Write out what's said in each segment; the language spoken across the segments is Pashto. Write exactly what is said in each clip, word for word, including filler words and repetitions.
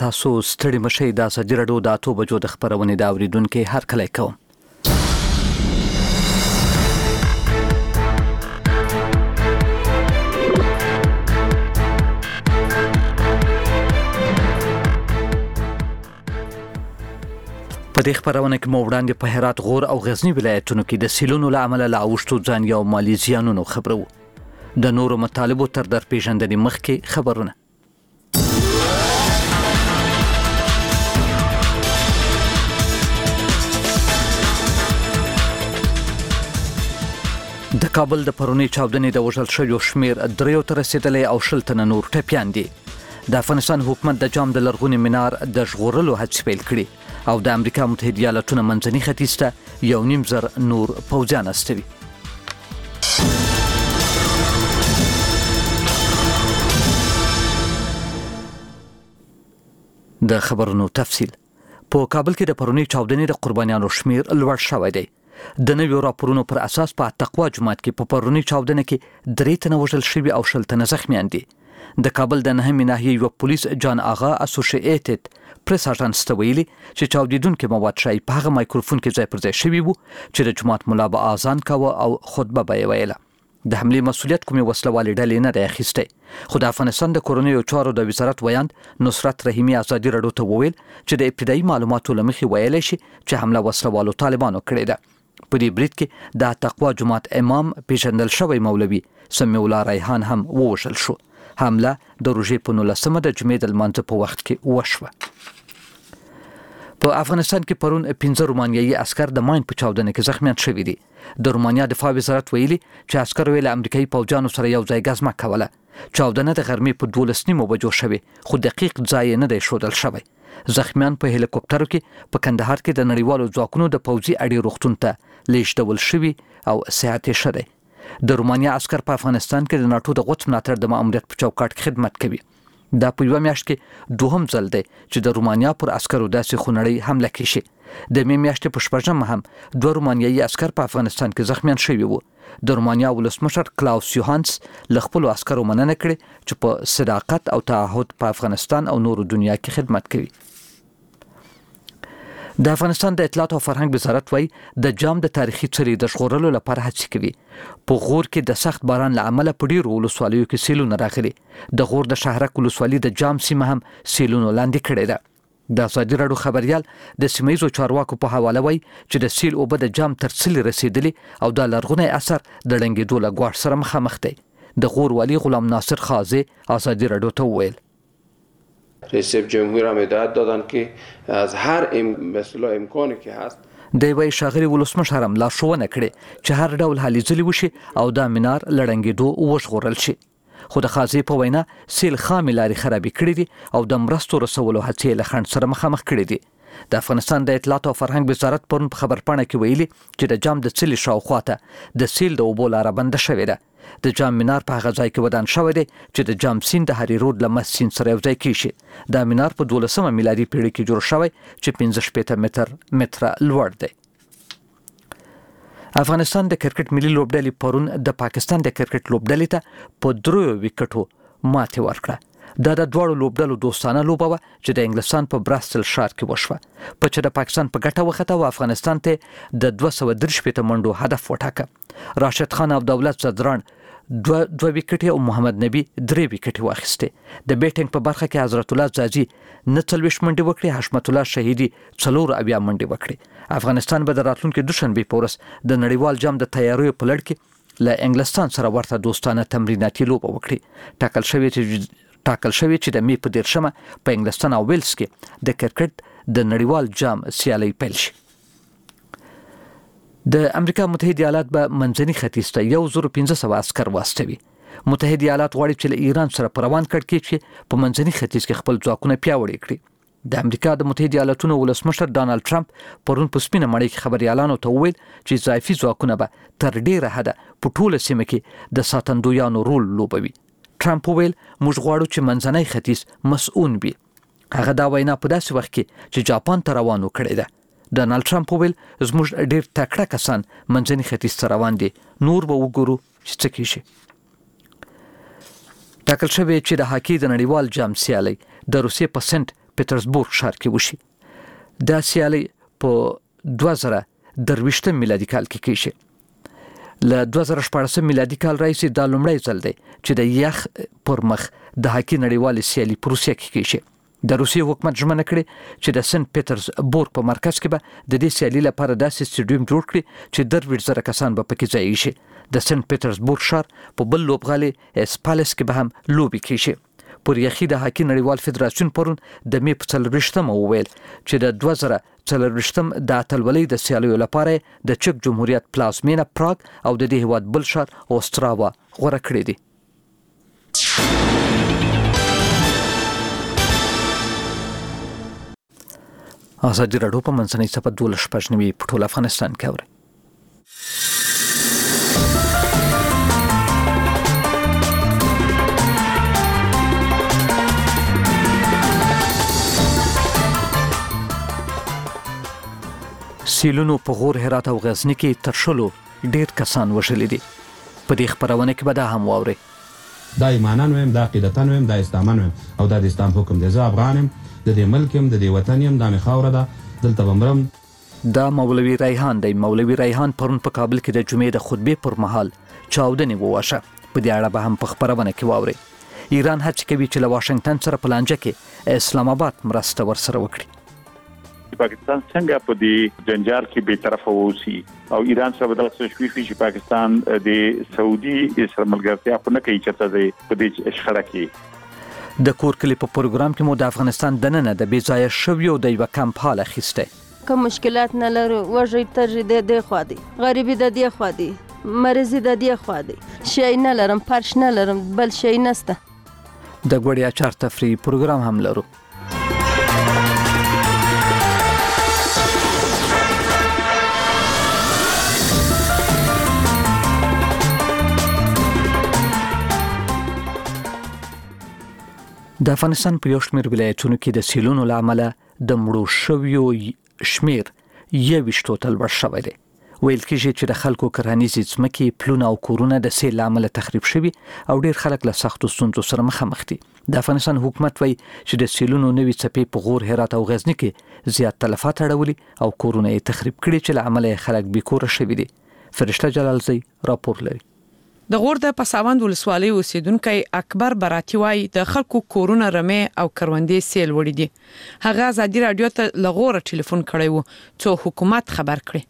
تاسو ستړي مشئ د ازادي راډیو د اتو بجو د خبرونې د اوریدونکو هرکلی کوم. په دې خبرونه کې مو وړاندې په هرات، غور او غزنی ولایتونو کې د سیلونو له امله لا اوښتو ځان یو مالي زیانونو خبرو. د نورو مطالبو تر در پیژندنې مخکې خبرونه. د کابل د پرونی چاودنې د وژل شویو شمیر دریو ته رسیدلی او شل تنه نور ټپیان دي. د افغانستان حکومت د جام د لرغوني منار د ژغورلو هڅې پیل کړي او د امریکا متحده ایالاتونو منځني ختیځ ته یو نیم زر نور پوځیان استوي. د خبرونو تفصیل. په کابل کې د پرونی چاودنې د قربانیانو شمیر لوړ شوی دی. د نویو راپورونو پر اساس په تقوا جومات کې په پرونی چاودنه کې درې تنه وژل شوي او شل تنه زخمیان دي. د کابل د نهمې ناحیې یو پولیس جان آغا اسوسییټډ پریس اژانس ته ویلي چې چاودیدونکو مواد شای په هغه مایکروفون کې ځای پر ځای شوی وو چې د جومات ملا به اذان کاوه او خطبه به ویله. د حملې مسؤلیت کومې وسلوالې ډلې نه دی اخیستی، خو د افغانستان د کورنیو چارو د وزارت ویاند نصرت رحیمي ازادي راډیو ته وویل چې د ابتدایي معلوماتو له مخې ویلی شي چې حمله وسلوالو طالبانو کړې ده. په دې برید کې د تقوا جومات امام پیژندل شوی مولوي سمیع الله ریحان هم ووژل شو. حمله د روژې په نولسمه د جمعې د لمانځه په وخت کې وشوه. په افغانستان کې پرون پنځه رومانیایي عسکر د ماین په چاودنه کې زخمیان شوي دي. د رومانیا دفاع وزارت ویلي چې عسکر ویل امریکایي پوځیانو سره یو ځای ګزمه کوله. چاودنه د غرمې په دولس نیمو بجو شوې، خو دقیق ځای نه دی ښودل شوی. زخمیان په هلیکوپټرو کې په کندهار کې د نړیوالو ځواکونو د پوځي اډې روغتون ته لیږدول شوي او صحت یې ښه دی. د رومانیا عسکر په افغانستان کې د ناټو د غوڅ ملاتړ د ماموریت په چوکاټ کې خدمت کوي. دا په یوه میاشت کې دوهم ځل دی چې د رومانیا پر عسکرو داسې خونړۍ حمله کیږي. د مې میاشتې په شپږمه هم دوه رومانیایي عسکر په افغانستان کې زخمیان شوي وو. د رومانیا ولسمشر کلاوس یوهانس له خپلو عسکرو مننه کړې چې په صداقت او تعهد په افغانستان او نورو دنیا کې خدمت کوي. د افغانستان د اطلاعات او فرهنګ وزارت وايي د جام د تاریخي څلي د ژغورلو لپاره هڅې کوي. په غور کې د سخت باران له امله په ډیرو ولسوالیو کې سیلونه راغلي. د غور د شهرک ولسوالي د جام سیمه هم سیلونو لاندې کړې ده. د ازادي راډیو خبريال د سیمایي چارواکو په حواله وايي چې د سیل اوبه د جام تر څلي رسیدلي او د لرغونی اثر د ړنګېدو له ګواښ سره مخامخ دی. د غور والی غلام ناصر خازي ازادي راډیو ته وویل رئیس جمهور هم هدایت دادن که از هر ام مثلا امکانی که هست د وی شاغري ولسمشر هم لارښوونه کړې چې هر ډول هلې ځلې وشي او دا منار لړنګېدو وژغورل شي. خو د خازي په وینا سیل خامې لارې خرابې کړې دي او د مرستو رسولو هڅې له خنډ سره مخامخ کړې دي. د افغانستان د اطلاعات او فرهنګ وزارت پرون په خبرپاڼه کې ویلي چې د جام د څلي شاوخواته د سیل د اوبو لاره بنده شوې ده. د جام منار په هغه ځای کې ودان شوی دی چې د جام سیند د هری روډ له مس سیند سره یو ځای کیږي. دا منار په دولسمه میلادي پیړۍ کې جوړ شوی چې پنځه شپېته متر متره لوړ دی. افغانستان د کرکټ ملي لوبډلې پرون د پاکستان د کرکټ لوبډلې ته په دریو وکټو ماتې ورکړه. دا د دواړو لوبډلو دوستانه لوبه وه چې د انګلستان په براسل ښار کې وشوه. په چې د پاکستان په ګټه وخته او افغانستان ته د دوه سوه درې شپېته منډو هدف وټاکه. راشد خان او دولت زدران دوه دوه وکټې او محمد نبی درې وکټې واخیستې. د بیټینګ په برخه کې حضرت الله زازي نه څلوېښت منډې وکړې، حشمت الله شهیدي څلور اویا منډې وکړې. افغانستان به د راتلونکي دوشنبې په ورځ د نړیوال جام د تیاریو په لړ کې له انګلستان سره ورته دوستانه تمریناتي لوبه وکړي. ټاکل شوی چې ټاکل شوی چې د مې په دیرشمه په انګلستان او ویلز کې د کرکټ د نړیوال جام سیالي پیل شي. د امریکا متحده ایالات به منځني ختیځ ته یو زر پنځه سوه عسکر واستوي. متحده ایالات غواړي چې له ایران سره په روان کړکېچ کې په منځني ختیځ کې خپل ځواکونه پیاوړي کړي. د امریکا د متحده ایالاتونو ولسمشر ډانلډ ټرمپ پرون په سپینه مړۍ کې خبريالانو ته وویل چې اضافي ځواکونه به تر ډیره حده په ټوله سیمه کې د ساتندویانو رول لوبوي. ټرمپ وویل موږ غواړو چې منځنی ختیځ مسؤون وي. هغه دا وینا په داسې وخت کې چې جاپان ته روانو کړی ده. ډانلډ ټرمپ وویل زموږ ډیر تکړه کسان منځني ختیځ ته روان دي، نور به وګورو چې څه کیږي. ټاکل شوی چې د هاکي د نړیوال جام سیالي د روسیې په سنت پیټرزبورګ ښار کې وشي. دا سیالي په دوه زره درویشتم میلادي کال کې کیږي. له دوه زره شپاړسم میلادي کال راځي دا لومړی ځل دی چې د یخ پر مخ د هاکي نړیوالې سیالي په روسیه کې کیږي. د روسیې حکومت ژمنه کړې چې د سنت پیټرزبورګ په مرکز کې به د دې سیالي لپاره داسې سټیډیوم جوړ کړي چې درویشت زره کسان به پکې ځای شي. د سنت پیټرزبورګ ښار په بل لوبغالي اسپالس کې به هم لوبي کیږي. پر یخي د هاکي نړیوال فدراسیون پرون د می په څلورویشتم وویل چې د دوه زره څلورویشتم د اتلولۍ د سیالیو لپاره د چک جمهوریت پلازمینه پراګ او د دې هیواد بل ښار اوستراوا غوره کړی دی. ازادي راډیو په منځنۍ صفحه دولس شپږ نوي په ټول افغانستان کې اوري. سیلونو په غور هرات او غزنی کې تر شلو ډیر کسان وژل دي. په دې خبرونه کې به دا هم واوري. دا ایمانان ویم، دا عقیدتان ویم، دا اسلامان ویم او دا د اسلام حکم دی. زه افغانم، د دې ملک يم، د دې وطن يم، دا مې خاوره ده، دلته بمرم. دا مولوي ریحان دی. مولوي ریحان پرون په کابل کې د جمعې د خطبې پر مهال چاودنې وواشه. په دې اړه به هم په خبرونه کې واوري. ایران هڅه کوي چې له واشنگټن سره په لانجه کې اسلام آباد مرسته ورسره وکړي. پاکستان څنګه په دې جنجال کې به طرف ووسی او ایران سره بدل څه شوي چې پاکستان د سعودي سره ملګرتیا په نه کوي چې ته په دې شخړه کې. د کور کلی په پروګرام کې مو د افغانستان دننه د بیځایه شویو د یو کمپ حال اخیسته. کوم مشکلات نه لرو، وژي ترجی د دې خوا دي، غریبي د دې خوا دي، مرزي د دې خوا دي، شي نه لرم، پرش نه لرم، بل شي نسته. د ګوړیا چار تفریح پروګرام هم لرو. د افغانستان په یو شمېر ولایتونو کې د سیلونو له امله د مړو شویو شمېر یوویشتو ته لوړ شوی دی. ویل کېږي چې د خلکو کرهنیزې ځمکې، پلونه او کورونه د سیل له امله تخریب شوي او ډېر خلک له سختو ستونزو سره مخامخ دي. د افغانستان حکومت وایي چې د سیلونو نوې څپې په غور، هرات او غزني کې زیات تلفات اړولي او کورونه یې تخریب کړي چې له امله خلک بیکوره شوي دي. فرشته جلالزی راپور لري. د غور د پساوند ولسوالۍ اوسیدونکو اکبر براتی وایي د خلکو کورونه رمې او کروندې سیل وړي دي. هغه ازادي رادیو ته لغور ټلیفون کړی و چې حکومت خبر کړي.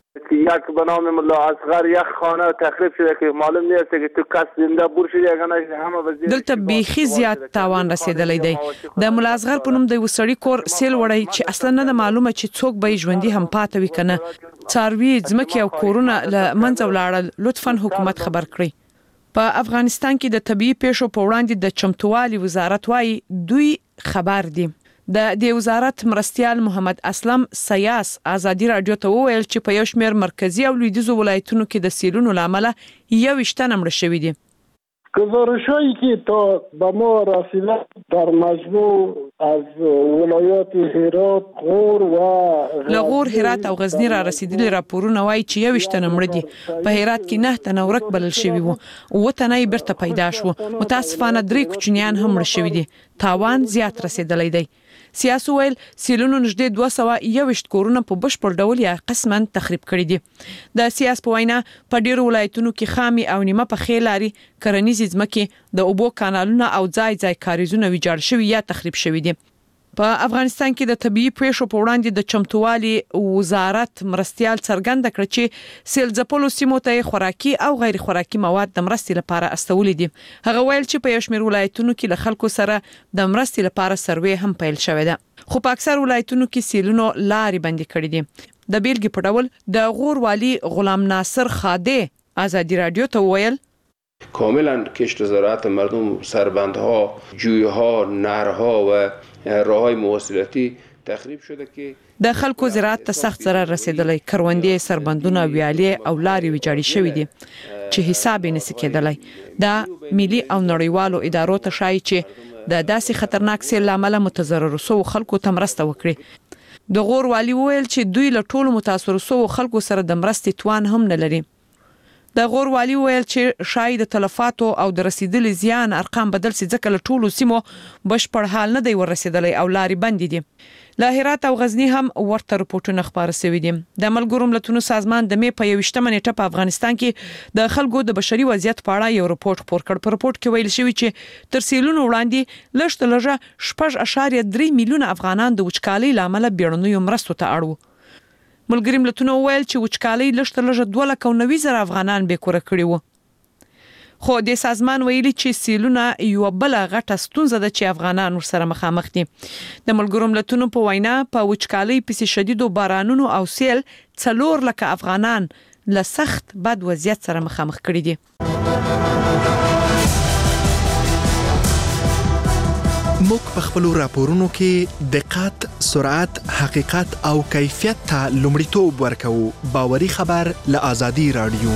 یک به نام ملا اصغر یک خانه تخریب شده که معلوم نیست که تو کس زنده بور شده یا نه. همه وضعیت دلته بیخي زیات تاوان رسیدلی دی. د ملا اصغر په نوم د وسړي کور سیل وړي چې اصلا نه معلومه چې څوک به ژوندۍ هم پاتې وي کنه. څاروي، ځمکې او کورونه له منځه ولاړل. لطفاً حکومت خبر کړي. په افغانستان کې د طبيعي پیښو په وړاندې د چمتووالي وزارت وايي دوی خبر دي. د دې وزارت مرستيال محمد اسلم سیاس ازادي رادیو ته وویل چې په یو شمېر مرکزی او لویدیځو ولایتونو کې د سیلونو لامل یو وشتنه مړ شوی دي. گزارش‌هایی که تا به ما رسیده در مجموع از ولایات هرات، غور و لغور، هرات او غزنی را رسیدلي راپورونه وایي چې یو وشتنه مړ دي. په هرات کې نه تنه ورک بلل شوی وو او تنه یې برته پیدا شو. متاسفانه درې کوچنیان هم مړ شوی دي. تاوان زیات رسیدلی دی. سیاسي ویل سیلونو نږدې دوه سوه یوویشت کورونه په بشپړ ډول یا قسماً تخریب کړي دي. د سیاس په وینا په ډیرو ولایتونو کې خامي او نیمه په خېلاري، کرنیزې ځمکې، د اوبو کانالونه او ځای ځای کاریزونه ویجاړ شوي یا تخریب شوي دي. په افغانستان کې د طبيعي پیښو په وړاندې د چمتووالي وزارت مرستيال څرګنده کړ چې سیل ځپلو سیمو ته خوراکي او غیر خوراکي مواد د مرستې لپاره استولې دي. هغه ویل چې په یو شمېر ولایتونو کې له خلکو سره د مرستې لپاره سروې هم پیل شوې ده، خو په اکثر ولایتونو کې سیلونو لارې بندي کړې دي. د بیلګې په ډول د غور والی غلام ناصر خاده ازادي رادیو ته ویل کاملا کشت زراعت مردم، سربندها، جویها، نهرها و راههای مواصلاتی تخریب شده که د خلکو زراعت ته سخت ضرر رسیدلی. کروندې، سربندونه، ویالې او لارې ویجاړې شوې دي چې حساب یې نشي کېدلی. دا ملي او نړیوالو ادارو ته ښایي چې د داسې خطرناک سیل لامل متضرر شوو خلکو ته مرسته وکړي. د غور والی ویل چې دوی له ټولو متاثر شوو خلکو سره د مرستې توان هم نه لري. د غور والي ویل چې شاید د تلفاتو او د رسیدلي زیان ارقام بدل سي ځکه له ټولو سیمو بشپړ حال نه دی ورسېدلی او لارې بندې دي. له هرات او غزني هم ورته رپورټونه خپاره شوي دي. د ملګرو ملتونو سازمان د مې په یوویشتمه نیټه په افغانستان کې د خلکو د بشري وضعیت په اړه یو رپورټ خپور کړ. په رپورټ کې ویل شوی چې تر سیلونو وړاندې لږ تر لږه شپږ اعشاریه درې میلیونه افغانان د وچکالۍ له امله بیړنیو مرستو ته اړ وو. ملګري ملتونو ویل چې وچکالۍ لږ تر لږه دوه لکه او نوي زره افغانان بې کوره کړي وو. خو د سازمان ویلي چې سیلونه یو بل غټه ستونزه ده چې افغانان ورسره مخامخ دي. د ملګرو ملتونو په وینا په وچکالۍ پسې شدیدو بارانونو او سیل څلور لکه افغانان له سخت بد وضعیت سره مخامخ کړي دي. موږ په خپل راپورونو کې دقت، سرعت، حقیقت او کیفیت ته لومړیتوب ورکوو. باوري خبر له آزادي رادیو.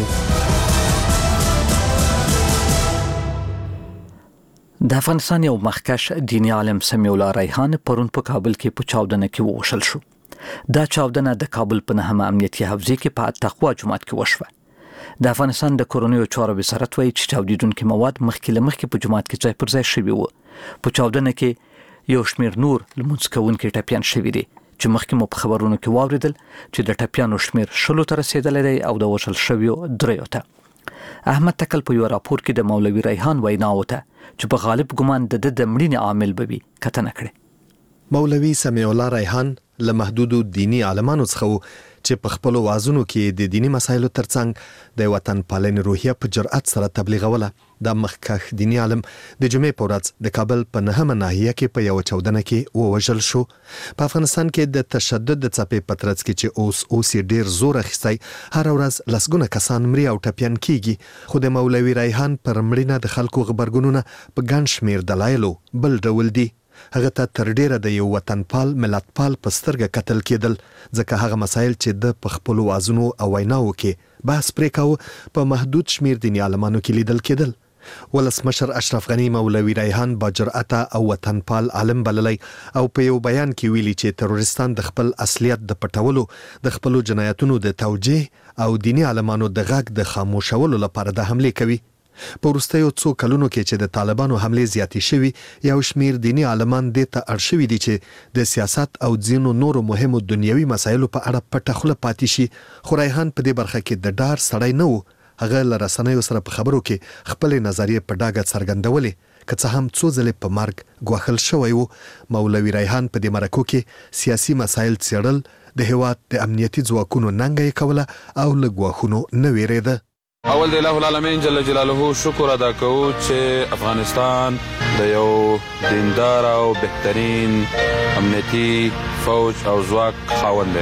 د افغانستان یو مخکش دینی عالم سمیع الله ریحان پرون په کابل کې په چاودنه کې ووشل شو. دا چاودنه د کابل په نهمه امنیتي حوزې کې په تقوا جومات کې وشوه. د افغانستان د کورونیو چارو وزارت وایي چې چاودیدونکو مواد مخکې له مخکې په جومات کې ځای پر ځای شوي وو. په چاودنه کې یو شمېر نور لمونځ کوونکي ټپیان شوي دي چې مخکې مو په خبرونو کې واوریدل چې د ټپیانو شمېر شلو ته رسیدلی دی او د وژل شویو دریو ته. احمد تکل په یو راپور کې د مولوي ریحان ویناو ته چې په غالب ګمان د د مړینې عامل به وي کتنه کړې. مولوي سمیع الله ریحان له محدودو دینی عالمانو څخه چې په خپل وازونو کې د دینی مسایلو ترڅنګ د وطن پالنې روحیه په جرأت سره تبلیغوله. د مخکښ دینی عالم د جمعې په ورځ د کابل په نهمه ناحیه کې په یو چاودنه کې ووژل شو. په افغانستان کې د تشدد د څپې په ترڅ کې چې اوس اوس ډیر زور اخیستی هر ورځ لسګونه کسان مري او ټپیان کیږي. خو د مولوي ریحان پر مړینه د خلکو غبرګونونه په ګڼ شمېر دلایلو بل ډول دي. هغه ته تر ډیره د یو وطنپال ملتپال په سترګه کتل کېدل ځکه هغه مسایل چې د په خپل وازونو او ویناو کې بحث پرې کاوه په محدود شمیر دیني عالمانو کې لیدل کېدل. ولسمشر اشرف غنی مولوي ریحان با جرأت او وطنپال عالم بللی او په یو بیان کې ویلي چې تروریستان د خپل اصلیت د پټولو د خپل جنایتونو د توجیه او دیني عالمانو د غږ د خاموشولو لپاره د حمله کوي. په وروستیو څو کلونو کې چې د طالبانو حملې زیاتې شوي یو شمیر دینی عالمان دې ته اړ شوي دي چې د سیاست او ځینو نورو مهمو دنیوي مسایلو په اړه پټه خوله پاتې شي. خو ریحان په دې برخه کې د ډار سړی نه و. هغه له رسنیو سره په خبرو کې خپل نظریه په ډاګه څرګندولې که څه هم څو ځلې په مرګ ګواښل شوی وو. مولوي ریحان په دې مرکو کې سیاسي مسایل څېړل، د هېواد د امنیتي ځواکونو ننګه یې کوله او له ګواښونو نه ویرېده. اول د الله العالمین جل جلاله شکر ادا کوو چې افغانستان د یو دیندار او بهترین امنیتي فوج او ځواک خاوند دی.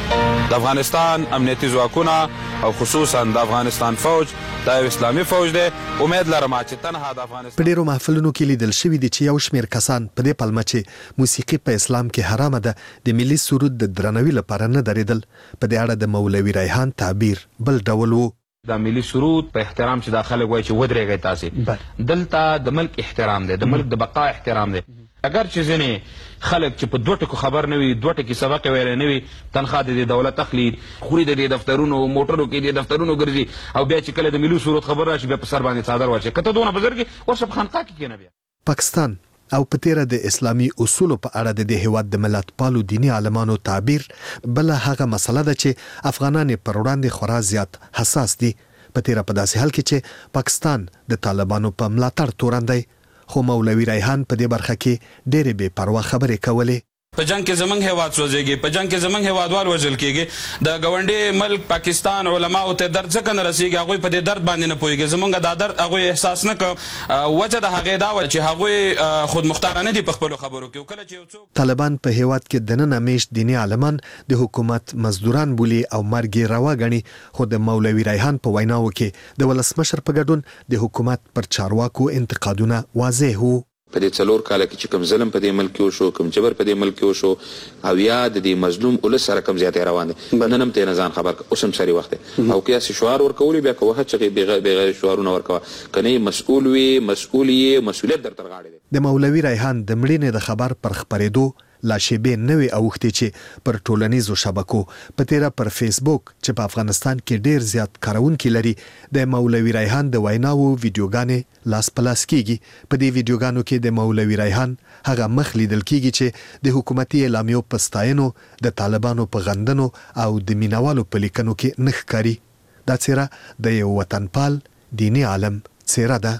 د افغانستان امنیتي ځواکونه او خصوصا د افغانستان فوج دا یو اسلامي فوج دی. امید لرم چې تنها د افغانستان په ډیرو محفلونو کې لیدل شوي دي چې یو شمیر کسان په دې پلمه چې موسیقي په اسلام کې حرامه ده د ملي سرود د درناوي لپاره نه درېدل. په دې اړه د مولوي ریحان تعبیر بل ډول وو. د ملي سرود په احترام چې داخله وای چې ودرېږئ تاسې دلته د ملک احترام دی، د ملک د بقا احترام دی. اگر چې ځینې خلک چې په دوه ټکو خبر نه وي، دوه ټکي سبق ویلی نه وي، تنخوا د دې دولت اخلي، خوري د دې دفترونو موټرو کې د دفترونو ګرځي او بیا چې کله د ملي سرود خبر راشي بیا په سر باندې څادر واچوي. که ته دونه بزرګې ورشه په خانقاه کې کښېنه. بیا پاکستان او په تیره د اسلامي اصولو په اړه د دې هېواد د ملتپالو دیني عالمانو تعبیر بله هغه مسله ده چې افغانان یې پر وړاندې خورا زیات حساس دي. په تیره په داسې حال کې چې پاکستان د طالبانو په ملاتړ تورن دی. خو مولوي ریحان په دې برخه کې ډېرې بې پروا خبرې کولې. په جنگ کې زمنګ هیواد سوځيږي، په جنگ کې زمنګ هیوادوال وژل کېږي. د ګاونډي ملک پاکستان علماء ته درد څنګه نه رسیږي، هغه په دې درد باندې نه پوهیږي. زمونږ دا درد هغه احساس نه کوي. وجه د هغه دا و چې هغه خود مختارانه دي په خپل خبرو کې. کله چې څوک طالبان په هیواد کې د نن میش دیني عالمان د حکومت مزدوران بولی او مرګ روا غني. خو د مولوي ریحان په ویناو کې د ولسمشر په ګډون د حکومت پر چارواکو انتقادونه واضح وو. په دې څلور کال کې چې کوم ظلم په دې ملک کې وشو، کوم جبر په دې ملک کې وشو او یا د دې مظلوم ولس سره کوم زیاتې روان دي، نن هم ته نه ځان خبر اوس هم سری وخت او که یاسي شعار ورکول بیا کوه چې بغیر بغیر شعارونه ورکوه کني مسؤل وي مسؤلیت مسؤلیت در تر غاړه دي. د مولوي ریحان د مړینې د خبر پر خبرېدو لا شیبې نوې اوښتې چې پر ټولنیزو شبکو په تیره پر فیسبوک چې په افغانستان کې ډیر زیات کارونکي لري د مولوي ریحان د ویناوو ویډیوګانې لاس پلاس کیږي. په دې ویډیوګانو کې د مولوي ریحان هغه مخ لیدل کیږي چې د حکومتي اعلامیو په ستاینو د طالبانو په غندنو او د مینوالو په لیکنو کې نښ کاری. دا څیره د یو وطنپال دینی عالم څیره ده.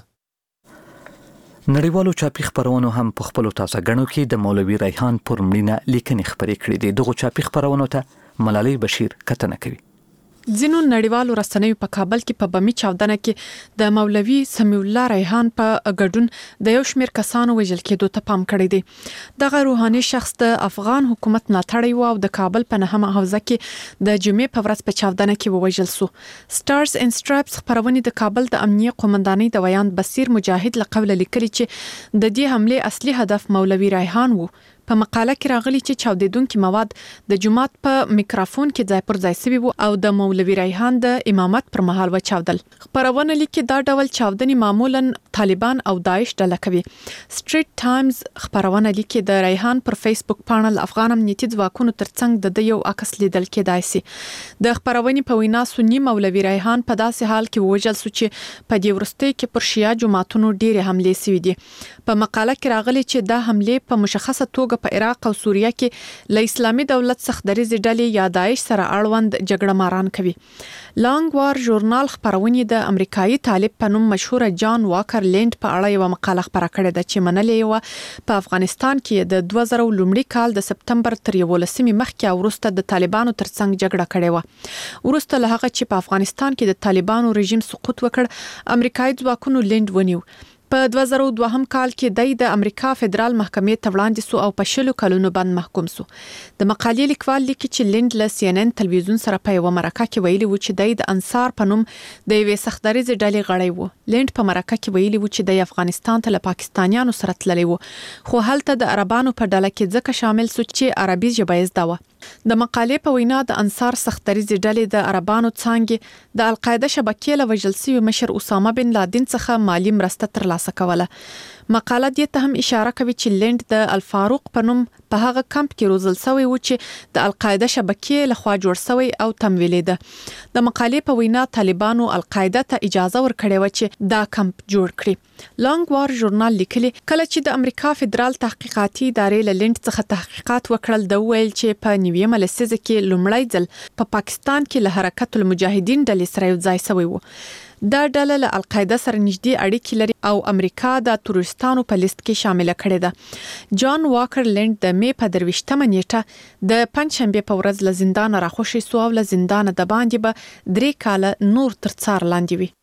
نړیوالو چاپی خبرونو هم په خپل تازه غنو کې د مولوي ریحان پر مړینه لیکنې خبرې کړې دي. دغه چاپی خبرونو ته ملالۍ بشیر کتنه کوي. ځینو نړیوالو رسنیو په کابل کې په بمی چاودنه کې د مولوي سمیع الله ریحان په ګډون د یو شمېر کسانو وژل کېدو ته پام کړی دی. دغه روحاني شخص د افغان حکومت ملاتړی و او د کابل په نهمه حوزه کې د جمعې په ورځ په چاودنه کې ووژل سو. سټارز ان سټرایپس خبرونه د کابل د امنیه قومندانۍ د ویان بصیر مجاهد لقب لیکلي چې د دې حمله اصلي هدف مولوي ریحان وو. په مقاله کې راغلي چې چاودیدونکو مواد د جمعات په میکروفون کې ځای پر ځای سوي وو او د مولوي ریحان د امامت پر مهال و چاودل. خبرونه لیکي دا ډول چاودنې معمولا طالبان او داعش ډله کوي. سټریټ ټایمز خبرونه لیکي د ریحان پر فیسبوک پاڼل افغان امنیتي ځواکونو ترڅنګ د یو عکس لیدل کېدای شي. د خبرونې په وینا سنی مولوي ریحان په داسې حال کې وژل شو چې په دې ورستۍ کې پر شیا جماعتونو ډېرې حملې سوي دي. په مقاله کې راغلي چې دا حملې په مشخصه توګه په عراق او سوریه کې له اسلامي دولت څخه دریزې ډلې یا داعش سره اړوند جګړه ماران کوي. لانګ وار ژورنال خبرونه د امریکایي طالب په نوم مشهور جان واکر لینډ په اړه یو مقاله خبره کړې ده چې منلې و په افغانستان کې د دوه زره لومړي کال د سپتمبر تر یولسمې مخکې او وروسته د طالبانو ترڅنګ جګړه کړې و. وروسته له هغه چې په افغانستان کې د طالبانو رژیم سقوط وکړ امریکایي ځواکونو لینډ ونیو. په دوه زره دوه کال کې د امریکا فدرال محکمې ته وړاندې سو او په شلو کلونو باندې محکوم سو. د مقالې لیکوال لیکي چې لینډ له سی ان ان تلویزیون سره په یو مرکه کې ویلي و چې د انصار په نوم د یوې سختدریزې ډلې غړی وو. لینډ په مرکه کې ویلي و چې د افغانستان ته له پاکستانیانو سره تللی وو خو هلته د عربانو په ډله کې ځکه شامل سو چې عربي ژبه یې زده وه. د مقالې په وینا د انصار سختدریزې ډلې د عربانو څانګې د القاعده شبکې له وژل شوي مشر اسامه بن لادن څخه مالی مرسته ترلاسه کوله. مقاله دې ته هم اشاره کوي چې لینډ د الفاروق په نوم په هغه کمپ کې روزل شوی و چې د القاعده شبکې لخوا جوړ شوی او تمویلېده. د مقالې په وینا طالبانو القاعده ته اجازه ورکړې و چې دا کمپ جوړ کړي. لانګ وار ژورنال لیکلي کله چې د امریکا فدرال تحقیقاتي ادارې له لینډ څخه تحقیقات وکړل د ویل چې په نیویمه لسیزه کې لومړی ځل په پا پاکستان کې له حرکت المجاهدین ډلې سره یو ځای شوی و. دا ډله له القاعده سره نږدې اړیکې لري او امریکا د تروریستانو په لیست کې شامل کړي ده. جان واکر لینډ د می په درویشتمه نیټه د پنځشنبه په ورځ له زندان راخوشي سو او له زندان د باندې به درې کاله نور تر څار لاندې وي.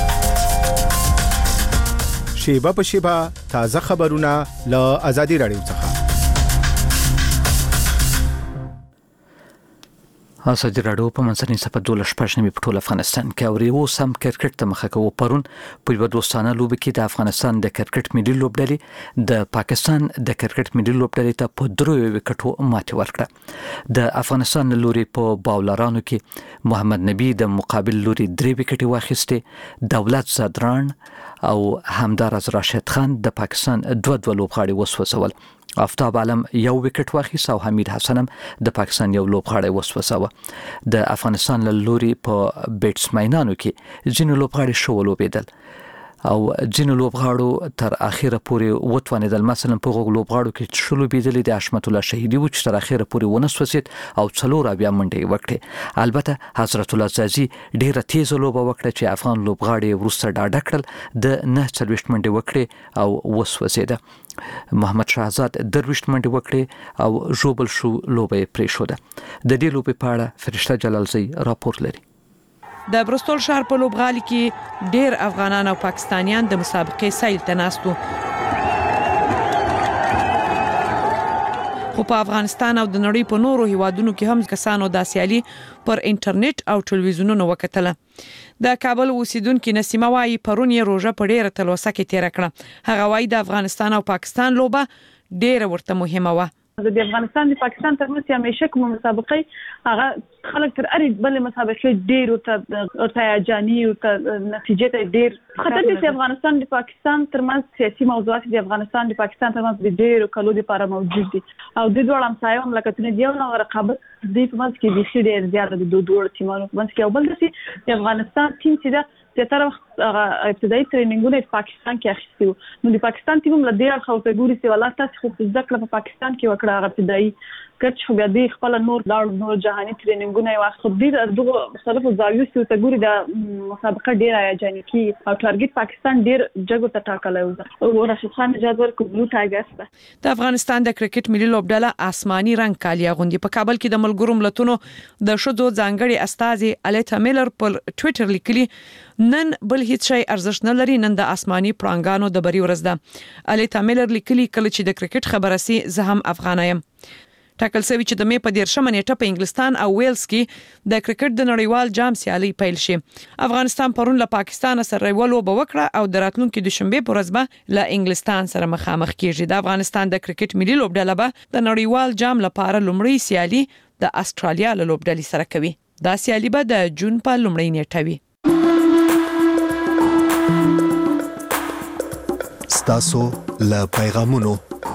شیبه په شیبه تازه خبرونه له ازادي رادیو څخه. ازادي راډیو په منځنۍ صفحه دولس پښنمې په ټول افغانستان کې اوري او سم کرکټ ته مخه کوي. پرون په یو دوستانه لوب کې د افغانستان د کرکټ ملي لوبډلې د پاکستان د کرکټ ملي لوبډلې ته په درو وکټو ماتې ورکړه. د افغانستان لوري په باولرانو کې محمد نبی د مقابل لوري درې وکټې واخیسته. دولت زادران او همدارز راشد خان د پاکستان دوه دوه لوبغاړي وسوسول. آفتاب عالم یو وکټ واخیسته او حمید حسن هم د پاکستان یو لوبغاړی وسوساوه. د افغانستان له لوري په بیټسمنانو کې ځینې لوبغاړي شو لوبېدل او ځینې لوبغاړو تر اخیره پورې وټوانېدل. مثلا په غوږ لوبغاړو کې شلو بيدلې د حشمت الله شهیدی و چې تر اخیره پورې ونسوسید او څلور بیا منډې وکړې. البته حضرت الله زازي ډیره تیز لوبه وکړه چې افغان لوبغاړي ورسره ډاډه کړل د نه څلويشت منډې وکړې او وسوسیده. محمد شهزاد درويشت منډه وکړي او جوبل شو لوبه پرې شو ده. د دې لوبې په اړه فرشته جلالزی راپور لري. د برستول شهر په لوبغالي کې ډېر افغانان او پاکستانیان د مسابقې سیل ته ناستو. خو په افغانستان او د نړۍ په نورو هیوادونو کې هم کسانو د سیالي پر انټرنیټ او ټلویزیونونو وکتله. د کابل اوسیدونکو نسیمه وايي پرون یې روزه په ډېره تلوسه کې تیر کړه. هغه وايي د افغانستان او پاکستان لوبه ډېره ورته مهمه و. د افغانستان د پاکستان ترمنځ همیشه کوم مسابقه هغه خلک تر اړ بل مسابقه ډیر او ته تهاجاني او ته نتیجې ته ډیر خطر د افغانستان د پاکستان ترمنځ سیاسي موضوعات د افغانستان د پاکستان ترمنځ د ډیر کلو لپاره موجود دي او د دوه همسایه مملکتونو دی نو رقابت د په منځ کې د شي ډیر زیات د دوه دوه ټیمونو په منځ کې او بل د د افغانستان ټیم چې دا د تر وخت ابتدایي ټریننګونه په پاکستان کې اخیستي وو نو د پاکستان ټیم له دې اړخه په ګوري چې ولا تاسو خو ځکه په پاکستان کې وکړه هغه ابتدایي کچ خو بیا د خپل نور لاړ نور جهاني ټریننګونه یو خو دې دغه مختلفو زاویو ته ګوري د مسابقه ډیر هیجاني کی او ټارګټ پاکستان ډیر جګو ته ټاکلی و او راشد خان جادور کو بلو ټایګرز ده د افغانستان د کرکټ ملي لوبډله آسماني رنگ کالي غوندي په کابل کې د ملګرو ملتونو د شذو ځانګړي استاذي الیتا میلر پر ټوئیټر لیکلي نن بل هیڅ شی ارزښت نه لري نن د آسماني پړانګانو د بری ورځ ده الیتا میلر لیکلي کله چې د کرکټ خبره سي زه هم افغان یم ټاکل شوی چې د مې په دیرشمه نیټه په انګلستان او ویلز کې د کرکټ د نړیوال جام سیالي پیل شي افغانستان پرون له پاکستان سره ولو به وکړه او د راتلونکو د شنبه په ورځ به له انګلستان سره مخامخ کیږي د افغانستان د کرکټ ملي لوبډله به د نړیوال جام لپاره لومړی سیالي د استرالیا له لوبډلې سره کوي دا سیالي به د جون په لومړۍ نیټه وي ستاسو له پیغامونو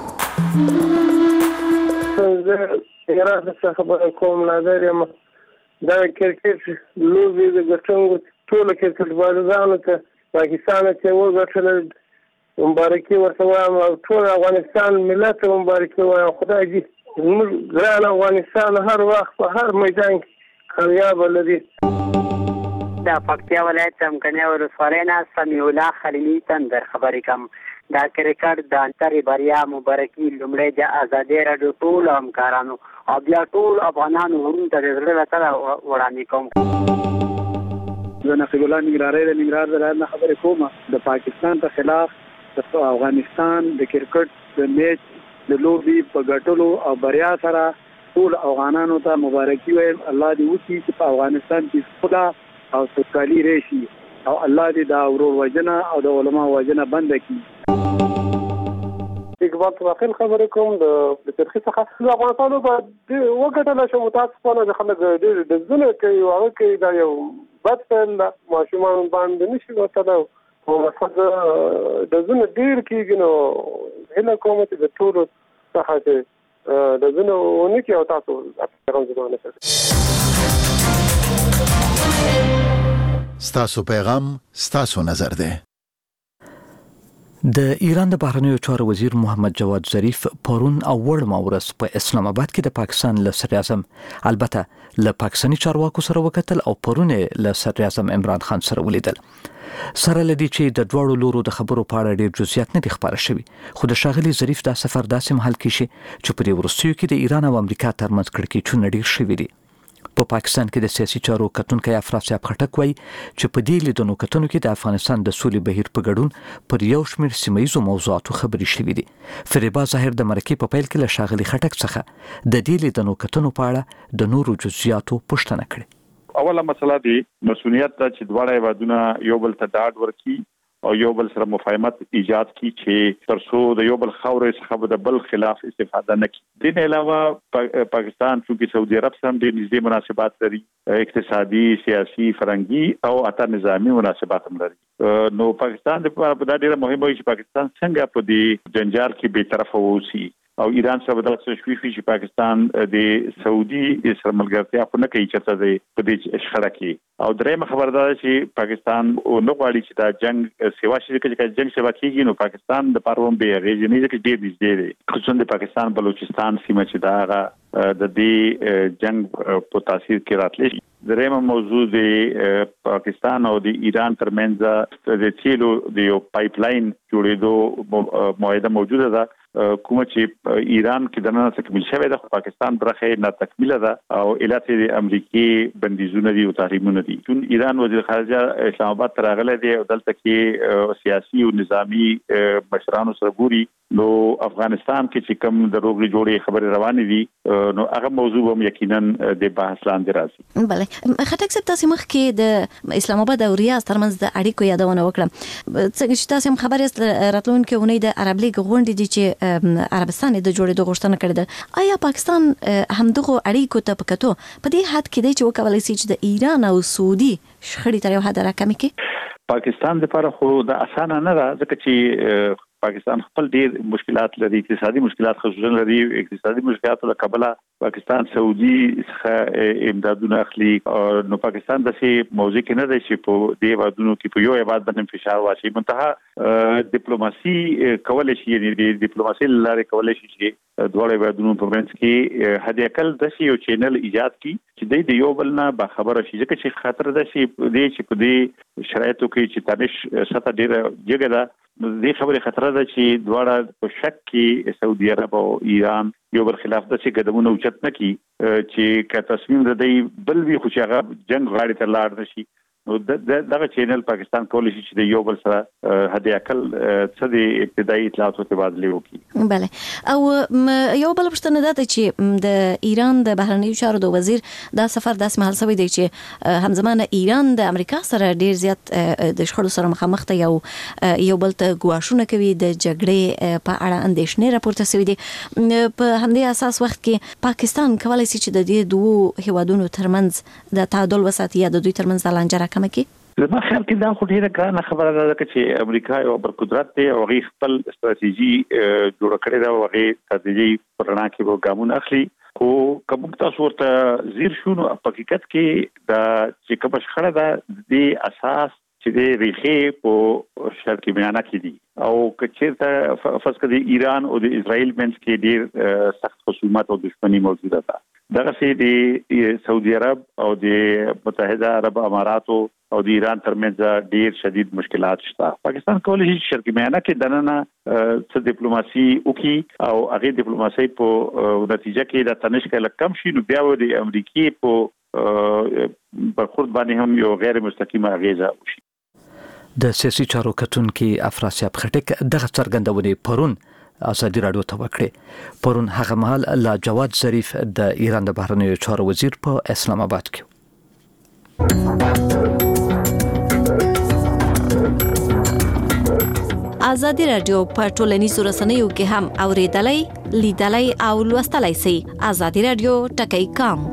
زه ایران څخه خبره کوم نظر یم دا کرکټ لوبي د ګټونکو ټول کرکټ بازانو ته پاکستان ته وګټل مبارکي ورته وایم او ټول افغانستان ملت مبارکي وایم خدای دې موږ ګران افغانستان هر وخت په هر میدان کې کامیاب لري د پکتیا ولایت څمکنیو ولسوالۍ نه سمیع الله خلیلي تندر خبرې کوم دا کرکټ د انتري بریا مبارکي لومړی د ازادي راډیو ټول همکارانو او بیا ټول افغانانو ورونو ته د زړه له تله وړاندې کوم زه نقیب الله ننګرهارۍ د ننګرهار ولایت نه خبرې کوم د پاکستان په خلاف د افغانستان د کرکټ د میچ د لوبي په ګټلو او بریا سره ټول افغانانو ته مبارکي وایم الله دې وکړي چې په افغانستان کې خدا او سوکالي راشي او الله دې دا ورور وجنه او د علماء وجنه بند کړي اقبال واقعا خبرې کوم د ترخی څخه د افغانستان په وګټل شو متاسفانه د خلک ډېر د زونه کوي او هغه کوي دا یو بد فعل ده ماشومان باندې نشي وتلو او مثلا د زونه ډېر کېږي نو هله کوم چې د ټولو څخه چې د زونه ونکي او تاسو پیغام زمانه سره ستاسو پیغام ستاسو نظر ده د ایران د بهرنیو چارو وزیر محمد جواد ظریف پرون او وړ مورس په اسلام آباد کې د پاکستان له صدر اعظم البته له پاکستاني چارواکو سره وکتل او پرون له صدر اعظم عمران خان سره ولیدل سره لدی چې د دوړو لورو د خبرو په اړه ډیر جزئیات نه دي خبره شوی خو د شاغلي ظریف دا سفر داسې محل کې شي چې په ورسیو کې د ایران او امریکا ترمنځ کړکېچونه ډیر شوي دي په پاکستان کې د سیاسي چارو کتونکو افراسیاب خټک وایي چې په دې لیدنو کتنو کې د افغانستان د سولې بهیر په ګډون پر یو شمېر سیمایي موضوعاتو خبرې شوې دي فریبا ظاهر د مرکې په پیل کې له شاغلي خټک څخه د دې لیدنو کتنو په اړه د نورو جزئیاتو پوښتنه کړې اوله مسله دی مسؤلیت ته چې دواړه هیوادونه یو بل ته ډاډ ورکړي او یو بل سره مفاهمت ایجاد کی چې ترڅو د یو بل خاورې څخه د بل خلاف استفاده نه کړي د نه علاوه پاکستان چې سعودي عرب سره د نږدې مناسبات لري اقتصادي سیاسي فرهنګي او حتی نظامی مناسبات هم لري نو پاکستان د په دا ډیره مهمه وي چې پاکستان څنګه په دې جنجال کې به طرف ووسی او ایران سره د تشویفي چې پاکستان د سعودي سره ملګرتیا خو نه کوي چې د په دې شخړه کې او درېمه خبر ده چې پاکستان نو غواړي چې دا جنگ سیوا شي چې جنگ سیوا کیږي نو پاکستان د پروم به غېږ نه چې ډېر نږدې دی خصوصا د پاکستان بلوچستان سیمه چې دا د دې جنگ په تاثیر کې راتلی درېمه موضوع د پاکستان او د ایران ترمنځ د تیلو د یو پایپ لاین جوړېدو معاهده موجوده ده کوم چې ایران کې د نن تکمیل شوی د پاکستان برخه نه تکمیل ده او علت د امریکای بندیزونه دي او تحریمونه دي چون ایران وزیر خارجه اسلام آباد تراغله دی او دلته کې سیاسي او نظامی مشرانو سره ګوري نو افغانستان کې چې کوم د روغلي جوړې خبرې روانې دي نو هغه موضوع هم یقینا د بحث لاندې راځي. بله خټک صاحب تاسو مخکې د اسلام آباد او ریاض ترمنځ د اړیکو یادونه وکړه. څنګه چې تاسو هم خبرې است راتلونکي اونۍ د عرب لیګ غونډې دي چې عربستان د جوړېدو غوښتنه کړې ده. آیا پاکستان همدغه اړیکو ته په کتو په دې حد کې دی چې وکولای شي چې د ایران او سعودي شخړې تر یو حد راکمې کړي؟ پاکستان لپاره خو د اسانه نه ده ځکه چې پاکستان خپل ډیر مشکلات لري، اقتصادي مشکلات خصوصا لري. اقتصادي مشکلات له کبله پاکستان سعودي څخه امدادونه اخلي. نو پاکستان د سي موضوع کې نه دی چې په دې وادونو کې په یو هیواد باندې فشار واچي. منتها ډیپلوماسي کولای شي، یعنی د ډیپلوماسي لارې کولای شي چې دواړه وادونو په منځ کې هدي اکل د سي یو چینل ایجاد کړي چې د یو بل نه باخبره شي. ځکه چې خطر ده چې دې چې په دې شرایطو کې چې تنش سطح ډیره جګه ده، دې خبره خطر ده چې دواړه په شک کې سعودي عرب او ایران یو بل خلاف د څه قدمونه اوچت نه کی چې که تصمیم ده دی بل وی خو چې هغه جنگ غاړي ته لاړ نشي. نو دغه چینل پاکستان کولی شي چې د یو بل سره هدي اکل څه د ابتدایي اطلاعاتو تبادله وکړي. بله او یو بل پوښتنه ده چې د ایران د بهرنیو چارو د وزیر دا سفر داسې مهال شوی دی چې همزمانه ایران د امریکا سره ډیر زیات د شخړو سره مخامخ دی، یو یو بل ته ګواښونه کوي، د جګړې په اړه اندېښنې راپورته شوې دي. په همدې اساس وخت کې پاکستان کولی شي چې د دې دوه هیوادونو ترمنځ د تعادل وساتي یا د دوی ترمنځ د لانجه کم کی؟ زما خیال کې دا خو ډیره ګرانه خبره ده چې امریکا یو بر قدرت دی او غي خپل استراتیژي جوړ کړې ده او غي استراتیژي پرانا کې وګامونه اخلي. خو کوم تاسو ورته زیر شو نو په حقیقت کې دا چې کوم شخړه ده د اساس چې د ریخي په شرقي میانه کې دي او کچېرته فرض کړئ ایران او د اسرائیل منځ کې ډیر سخت خصومات او دښمنی موجوده ده. دغه سي د سعودي عرب او د متحده عرب اماراتو او د ایران ترمنځ ډیر شدید مشکلات شته. پاکستان کولی شي شرقي میانه کې دننه څه ډیپلوماسي وکړي او هغه ډیپلوماسي په نتیجه کې د تنش کې کم شي، نو بیا د امریکای په برخورد باندې هم یو غیر مستقیمه اغیزه وشي. د سیاسي چارو کتونکي افراسیاب خټک دغه څرګندونې پرون ازادي راډیو ته وکړه. پرون هغه مهال لا جواد ظریف د ایران د بهرنیو چارو وزیر په اسلام آباد کې. ازادي راډیو په ټولنیزو رسنیو کې هم اوریدلای، لیدلای او لوستلای شئ. ازادي راډیو ټکی کام.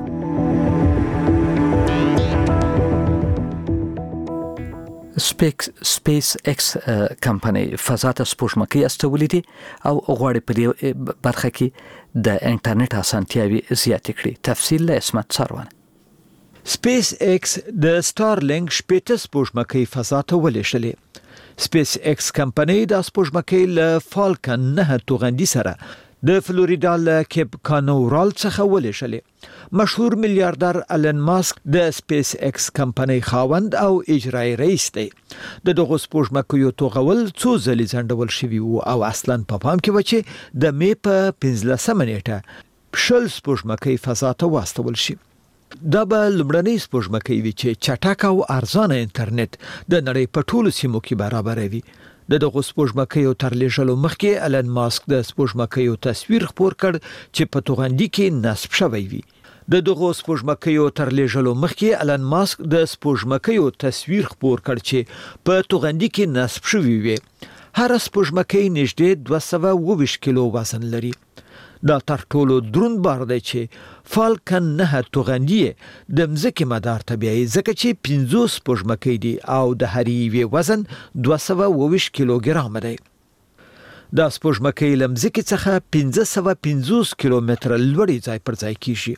سپیس سپیس ایکس کمپنی فضا ته سپوږمکۍ استولې دي او غواړي په دې برخه کې د انټرنیټ اسانتیاوي زیاتې کړي. تفصیل له اسمت سروان. سپیس ایکس د سټارلینک شپږ سپوږمکۍ فضا ته ولېږلې. سپیس ایکس کمپنی د سپوږمکۍ له فالکن نه توغندي سره د فلوریدا له کیپ کانورال څخه ولېږلې. مشهور میلیاردر الن ماسک د سپیس ایکس کمپنی خاوند او اجرایی رئیس دی. د دغه سپوږمکیو توغول څو ځلې ځنډول شوي وو او اصلاً په پام کې و چې د می په پنځلسمه نیټه شل سپوږمکۍ فضا ته واستول شي. دا به لومړنۍ سپوږمکۍ وي چې چټک او ارزانه انټرنیټ د نړۍ په ټولو سیمو کې برابروي. د دغه سپوږمکیو تر لیږلو مخکې الن ماسک د سپوږمکیو تصویر خپور کړ چې په توغندي کې نصب شوی وي. د دغه سپوږمکیو تر لیږلو مخکې الن ماسک د سپوږمکیو تصویر خپور کړ چې په توغندي کې نصب شوی وي. هر سپوږمکۍ نږدې دوه سوه اوه ویشت کیلو وزن لري. دا تر ټولو دروند بار دی چې فالکن نه توغندي د مځکې مدار ته بیایي، ځکه چې پنځوس سپوږمکۍ دي او د هر یوې وزن دوه سوه اوه ویشت کیلوګرام دی. دا سپوږمکۍ له مځکې څخه پنځه سوه پنځوس کیلومتره لوړې ځای پر ځای کیږي.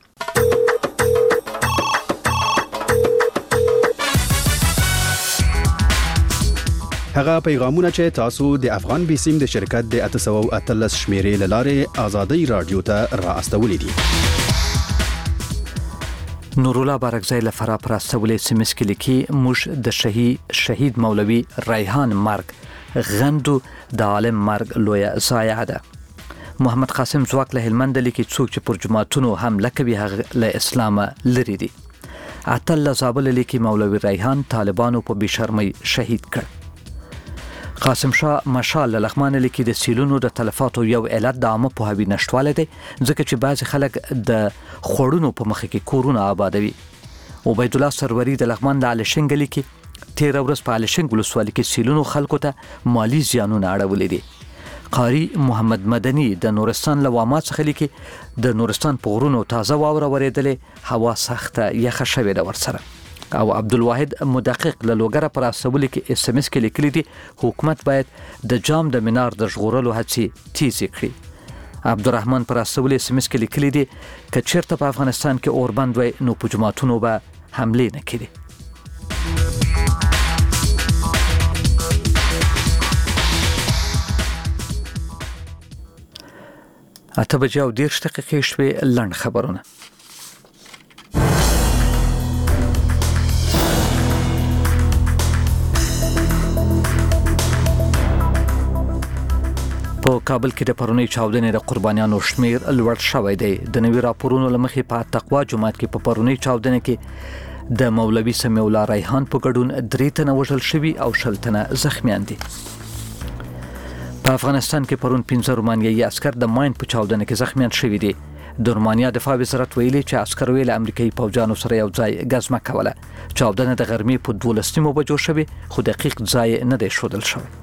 هغه پیغامونه چې تاسو د افغان بیسیم د شرکت د اته سوه او اتلس شمیرې لاره ازادي رادیو ته را استولې دي. نورالله بارکزی لفرا پر استولې سیمس کې لیکي موږ د شهید شهید مولوی ریحان مرګ غندو د عالم مرګ لویه ضایعه ده. محمد قاسم زواک له هلمند لیکي څوک چې پر جماعتونو حمله کوي هغه له اسلام لري دي. عطل زابل لیکي مولوی ریحان طالبانو په بشرمۍ شهید کړ. قاسم شاه مشال لغمان لیکي د سیلونو د تلفاتو یو علت د عامه پوهاوي نشټواله دی ځکه چې بعض خلک د خوړونو په مخ کې کورونه آبادوي. عبید الله سروري د لغمان د علشنګ لیکي تیر ورځ په علشنګ ولسوالۍ کې سیلونو خلکو ته مالی زیانونه اړولې دي. قاری محمد مدني د نورستان لوامات څخه لیکي د نورستان په غرونو تازه واوره ورېدلې، هوا سخته یخه شوې ده ورسره. او عبدالواحد مدقق له لوګره پر اسولې کې اس ام اس کې لیکلي دي حکومت باید د جام د منار د ژغورلو هڅې تیزې کړي. عبدالرحمن پر اسولې اس ام اس کې لیکلي دي که چیرته په افغانستان کې اوربند وي نو په جماعتونو به حمله نه کړي. اته بجې او دېرش دقیقې شوې. لنډ خبرونه. په کابل کې د پرونی چاودنې د قربانیانو شمیر لوړ شوی دی. د نوي راپورونو لمخې په تقوا جماعت کې په پرونی چاودنې کې د مولوي سمیع الله ریحان په ګډون درې تنه وژل شوي او شل تنه زخمیان دي. په افغانستان کې پرون پنځه رومانیایي عسكر د ماین په چاودنه کې زخمیان شوي دي. د رومانیا دفاع وزارت ویلي چې عسكر ویل امریکایي پوځیانو سره یو ځای غزمه کوله. چاودنه د غرمې په دولس نیمو بجو شوي خو دقیق ځای نه دی ښودل شوی.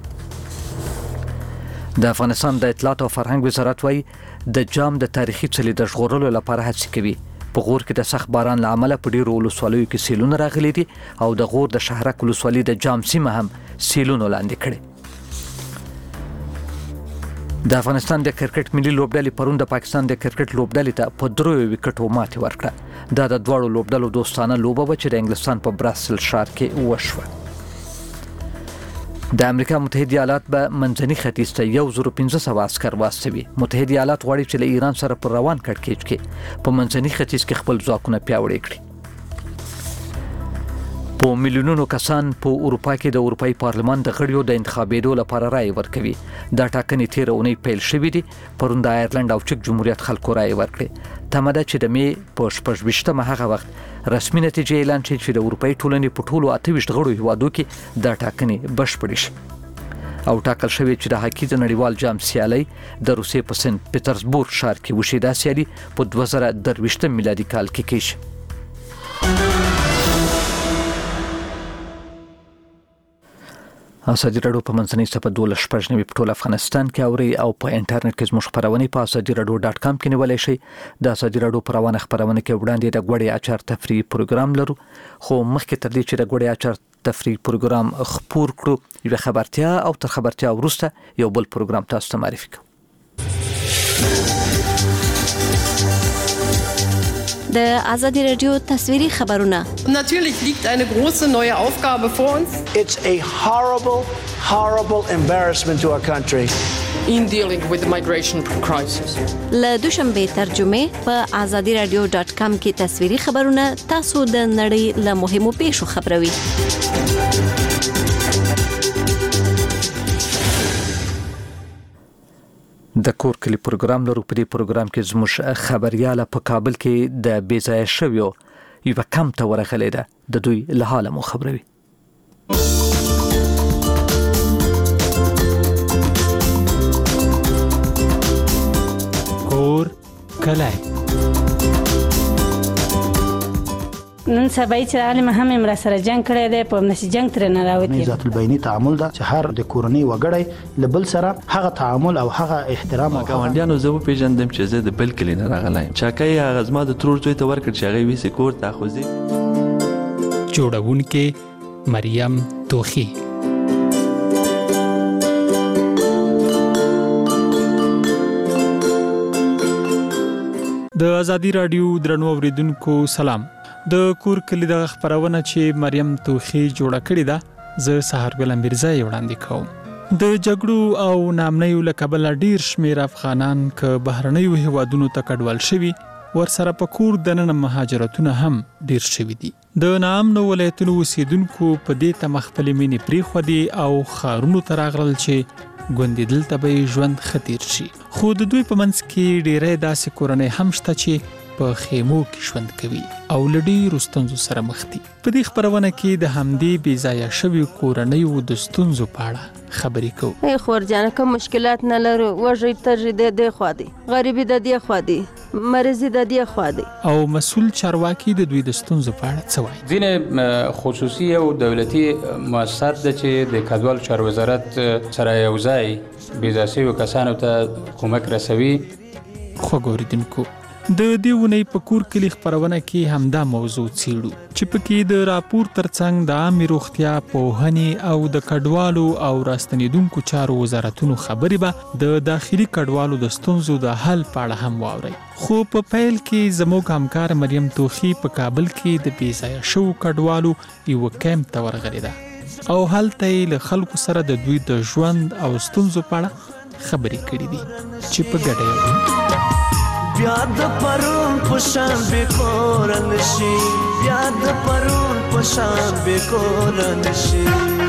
د افغانستان د اطلاعات او فرهنګ وزارت وايي د جام د تاریخي څلي د ژغورلو لپاره هڅې کوي. په غور کې د سخت باران له امله په ډیرو ولسوالیو کې سیلونه راغلي دي او د غور د شهرک ولسوالۍ د جام سیمه هم سیلونو لاندې کړي. د افغانستان د کرکټ ملي لوبډلې پرون د پاکستان د کرکټ لوبډلې ته په درو وکټو ماتې ورکړه. دا د دواړو لوبډلو دوستانه لوبه و چې د انګلستان په براسل ښار کې وشوه. د امریکا متحده ایالات به منځني ختیځ ته یو زر پنځه سوه عسكر واستوي. متحده ایالات غواړي چې له ایران سره پر روان کړکېچ کې په منځني ختیځ کې خپل ځواکونه پیاوړي کړي. په میلیونونو کسان په اروپا کې د اروپאי پارلمان د غړیو د انتخابېدو لپاره رائے ورکوي. دا ټاکنې تیر اونۍ پیل شوې دي. پرون د آیرلند او چک جمهوریت خلکو رائے ورکړي. تمه ده چې د مې په شپږ ویشتمه هغه وخت رسمي نتیجې اعلان شي چې د اروپאי ټولنې په ټولو اته ویشت غړو هیوادو کې دا ټاکنې بشپړې شي. او ټاکل شوی چې د هاکي د نړیوال جام سیالي د روسیې په سنت پټرزبورګ ښار کې وشي. دا سیالي په دوه زره درویشتم میلادي کال کې کیږي. اسادي رادیو په منځنۍ صفه دولس شپږ نوي په ټول افغانستان کې اوري او په انټرنیټ کې زموږ خبرونه په اسادي رادیو ډاټ کام کې نیولای شئ. د اسادي رادیو په روانه خبرونه کې وړاندې د غوړې اچار تفریحي پروګرام لرو. خو مخکې تر دې چې د غوړې اچار تفریحي پروګرام خپور کړو یو خبرتیا او تر خبرتیا وروسته یو بل پروګرام تاسو ته معرفي کوم. د آزادی رادیو تصویری خبرونه. Natürlich liegt eine große neue Aufgabe vor uns. It's a horrible, horrible embarrassment to our country. In dealing with the migration crisis. له دوشنبه ترجمه په آزادی رادیو ډاټ کام کې تصویری خبرونه تاسو د نړۍ له مهمو پیښو خبروي. د کور کلی پروګرام لرو. په دې پروګرام کې زموږ خبرياله په کابل کې د بیځای شویو یو کم ته ورغلې ده. د دوی له حاله مو خبروي. کور کلی نن سبا چې عالم هم امر سره جنگ کړی دی په نشي جنگ تر نه راوتی. ذات البینی تعامل دا چې هر د کورنۍ وګړی لبل سره هغه تعامل او هغه احترام او ګاونډیانو زه په پیژندم چې زه د بل کلی نه راغلایم. چاکای هغه زما د ترور زوی ته ورکړ چې هغه ویسې کور ته خوځي. جوړونکې مریم توخی. د آزادی رادیو درنو اوریدونکو سلام. د کور کلی د خبرونه چې مریم توخی جوړه کړې ده زه سحرګل میرزا وړاندې کوم. د جګړو او نامنیو له کبله ډیر شمیر افغانان ک بهرنیو هیوادونو ته کډوال شوي ورسره په کور دننه مهاجرتونه هم ډیر شوي دي. د نامنو ولایتونو اوسیدونکو په دې ته مخفل مینې پریخودي او خارونو ته راغلل چې ګوندې دلته به ژوند خطیر شي. خو د دوی په منځ کې ډیره داسې کورنۍ هم شته چې په خیمو کې ژوند کوي او له ډېرو ستونزو سره مخ دي. په دې خپرونه کې د همدې بې ځایه شویو کورنیو د ستونزو په اړه خبرې کوو. ای خورجانه کوم مشکلات نه لرو، وږی تږی د دې خوا دی، غریبي د دې خوا دی، مرضی د دې خوا دی. او مسؤل چارواکي د دوی د ستونزو په اړه څه وایي؟ ځینې خصوصي او دولتي مؤسسات د چې د کډوالو چارو وزارت سره یو ځای بې ځایه شویو کسانو ته کومک رسوي. خوږ اورېدونکو، د دې اونۍ په کور کلي خپرونه کې همدا موضوع څېړو چې پکې د راپور ترڅنګ د عامې روغتیا، پوهنې او د کډوالو او راستنېدونکو چارو وزارتونو خبرې به د داخلي کډوالو د ستونزو د حل په اړه هم واورئ. خو په پیل کې زموږ همکار مریم توخی په کابل کې د بې ځایه شوو کډوالو یوه کیمپ ته ورغلې ده او هلته یې له خلکو سره د دوی د ژوند او ستونزو په اړه خبرې کړې دي چې په ګډه یې بیا د پرون په شان بیکور نشي، بیا د پرون په شان بیکور نشي.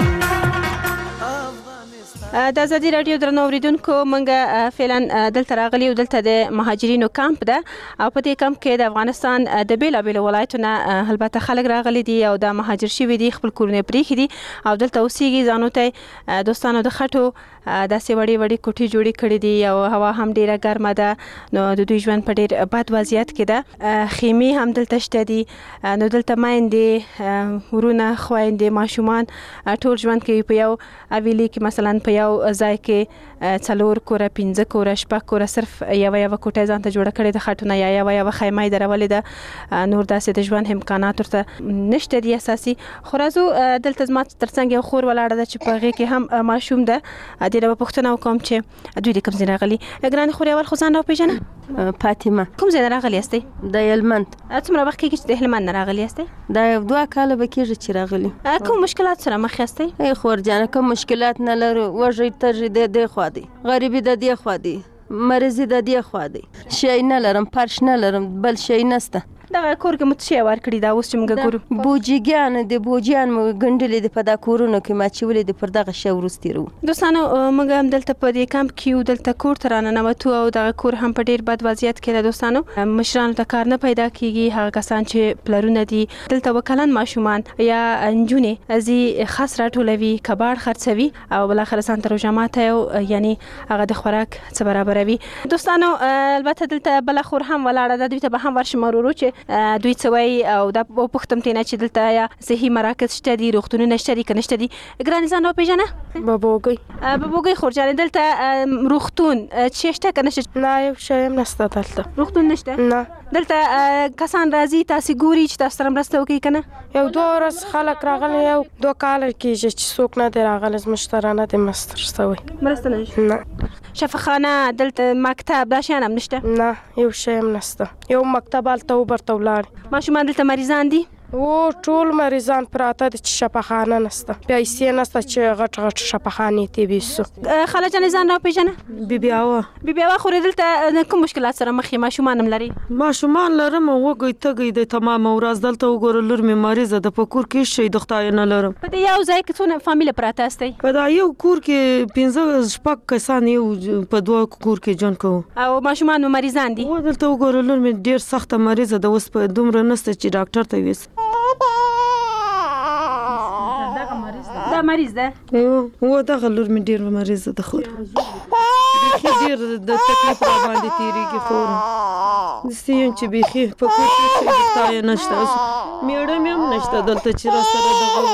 د ازادي رادیو درنو اوریدونکو، موږ فعلا دلته راغلي او دلته د مهاجرینو کمپ ده او په دې کمپ کې د افغانستان د بیلابیلو ولایتونو البته خلک راغلي دي او د مهاجر شوي دي، خپل کورونه پرېښي دي او دلته اوسېږي. ځانو ته دوستانو د خټو داسې وړې وړې کوټې جوړې کړې دي او هوا هم ډېره ګرمه ده، نو د دوی ژوند په ډېر بد وضعیت کې ده. خیمې هم دلته شته دي، نو دلته میندې، ورونه، خویندې، ماشومان ټول ژوند کوي په یو اویلي کې. مثلا په یو ځای کې څلور کوره، پنځه کوره، شپږ کوره، صرف یوه یوه کوټه ځان ته جوړه کړې ده خټونه، یا یوه یوه خیمه یې درولې ده. نور داسې د ژوند امکانات ورته نشته دي اساسي. خو راځو، دلته زما ترڅنګ یو خور ولاړه ده چې په هغې کې هم ماشوم ده. دې نه به پوښتنه وکړم چې دوی د کوم ځای راغلي. ګرانې خورې، اول خو ځان راوپېژنه. فاطمه. کوم ځای نه راغلي یاستئ؟ د هلمند. څومره وخت کېږي چې د هلمند نه راغلي یاستئ؟ دا یو دوه کاله به کېږي چې راغلي. کوم مشکلات سره مخ یاستئ؟ ای خورجانه کوم مشکلات نه لرو، وږی تږی د دې خوا دی، غریبي د دې خوا دی، مرضی د دې خوا دی، شی نه لرم، فرش نه لرم، بل شی نسته. دغه کور کې مو څه شی ورکړي دا اوس چې موږ ګورو؟ بوجیګیان دي، بوجیان مو ګنډلې دي په دا کورونو کې، ما اچولې دي پر دغه شی وروستې رو. دوستانو، موږ هم دلته په دې کمپ کې یو، دلته کور ته راننوتو او دغه کور هم په ډېر بد وضعیت کې ده. دوستانو، مشرانو ته کار نه پیدا کېږي، هغه کسان چې پلرونه دي دلته وکلن ماشومان یا نجونې ځي خس راټولوي، کباړ خرڅوي او بالاخره ځان ته روژه ماته یعنی هغه د خوراک څه برابروي. دوستانو، البته دلته بله خور هم ولاړه ده، دوی ته به هم ورشم ورورو چې دوی څه وایي او دا وپوښتم ترې نه چې دلته یا صحي مراکز شته دي، روغتونونه شته دي که نشته دي. ګرانې ځان راوپېژنه. بابوګۍ. بابوګۍ خورجانې، دلته روغتون چې شته که نشته؟ نه، یو شی هم نشته دلته. روغتون نشته؟ نه. دلته کسان راځي، تاسې ګوري چې تاسو سره مرسته وکړي که نه؟ یو دوه ورځ خلک راغلي، یو دوه کاله کېږي چې څوک نه دی راغلی، زموږ ته رانه دی مرسته شوی. مرسته نه شته؟ نه. شفاخانه، دلته مکتب، دا شیان هم نشته؟ نه، یو شی هم نشته. یو مکتب هلته وبرته ولاړ. ماشومان دلته مریضان دي؟ او ټول مریضان پراته دي چې شفاخانه نشته، پیسې نشته چې غټ غټ شفاخانې ته ویسو. خاله جانې ځان راوپېژنه. بیبي هوا. بیبي هوا، خورې دلته کوم مشکلات سره مخ یې؟ ماشومان هم لري؟ ماشومان لرم، وږی تږی دی تمامه ورځ. دلته وګوره لور مې مریضه ده، په کور کې شی د خدای نه لرم. په دې یو ځای کې څونه فامیله پراته استئ؟ په دا یو کور کې پنځه شپږ کسان یو په دوه کور کې ژوند کوو. او ماشومان مو مریضان دي؟ و دلته وګوره لور مې ډېر سخته مریضه ده، اوس په دومره نسته چې ډاکټر ته ویس. دا مریض ده؟ و دغه لور مې ډېر مریضه ده، خور بیخي ډېر د تکلیف را باندې تېرېږي. خور داسې یم چې بیخي په کور کې شی د خدای نشته، مېړه مې هم نشته دلته چې را سره دغه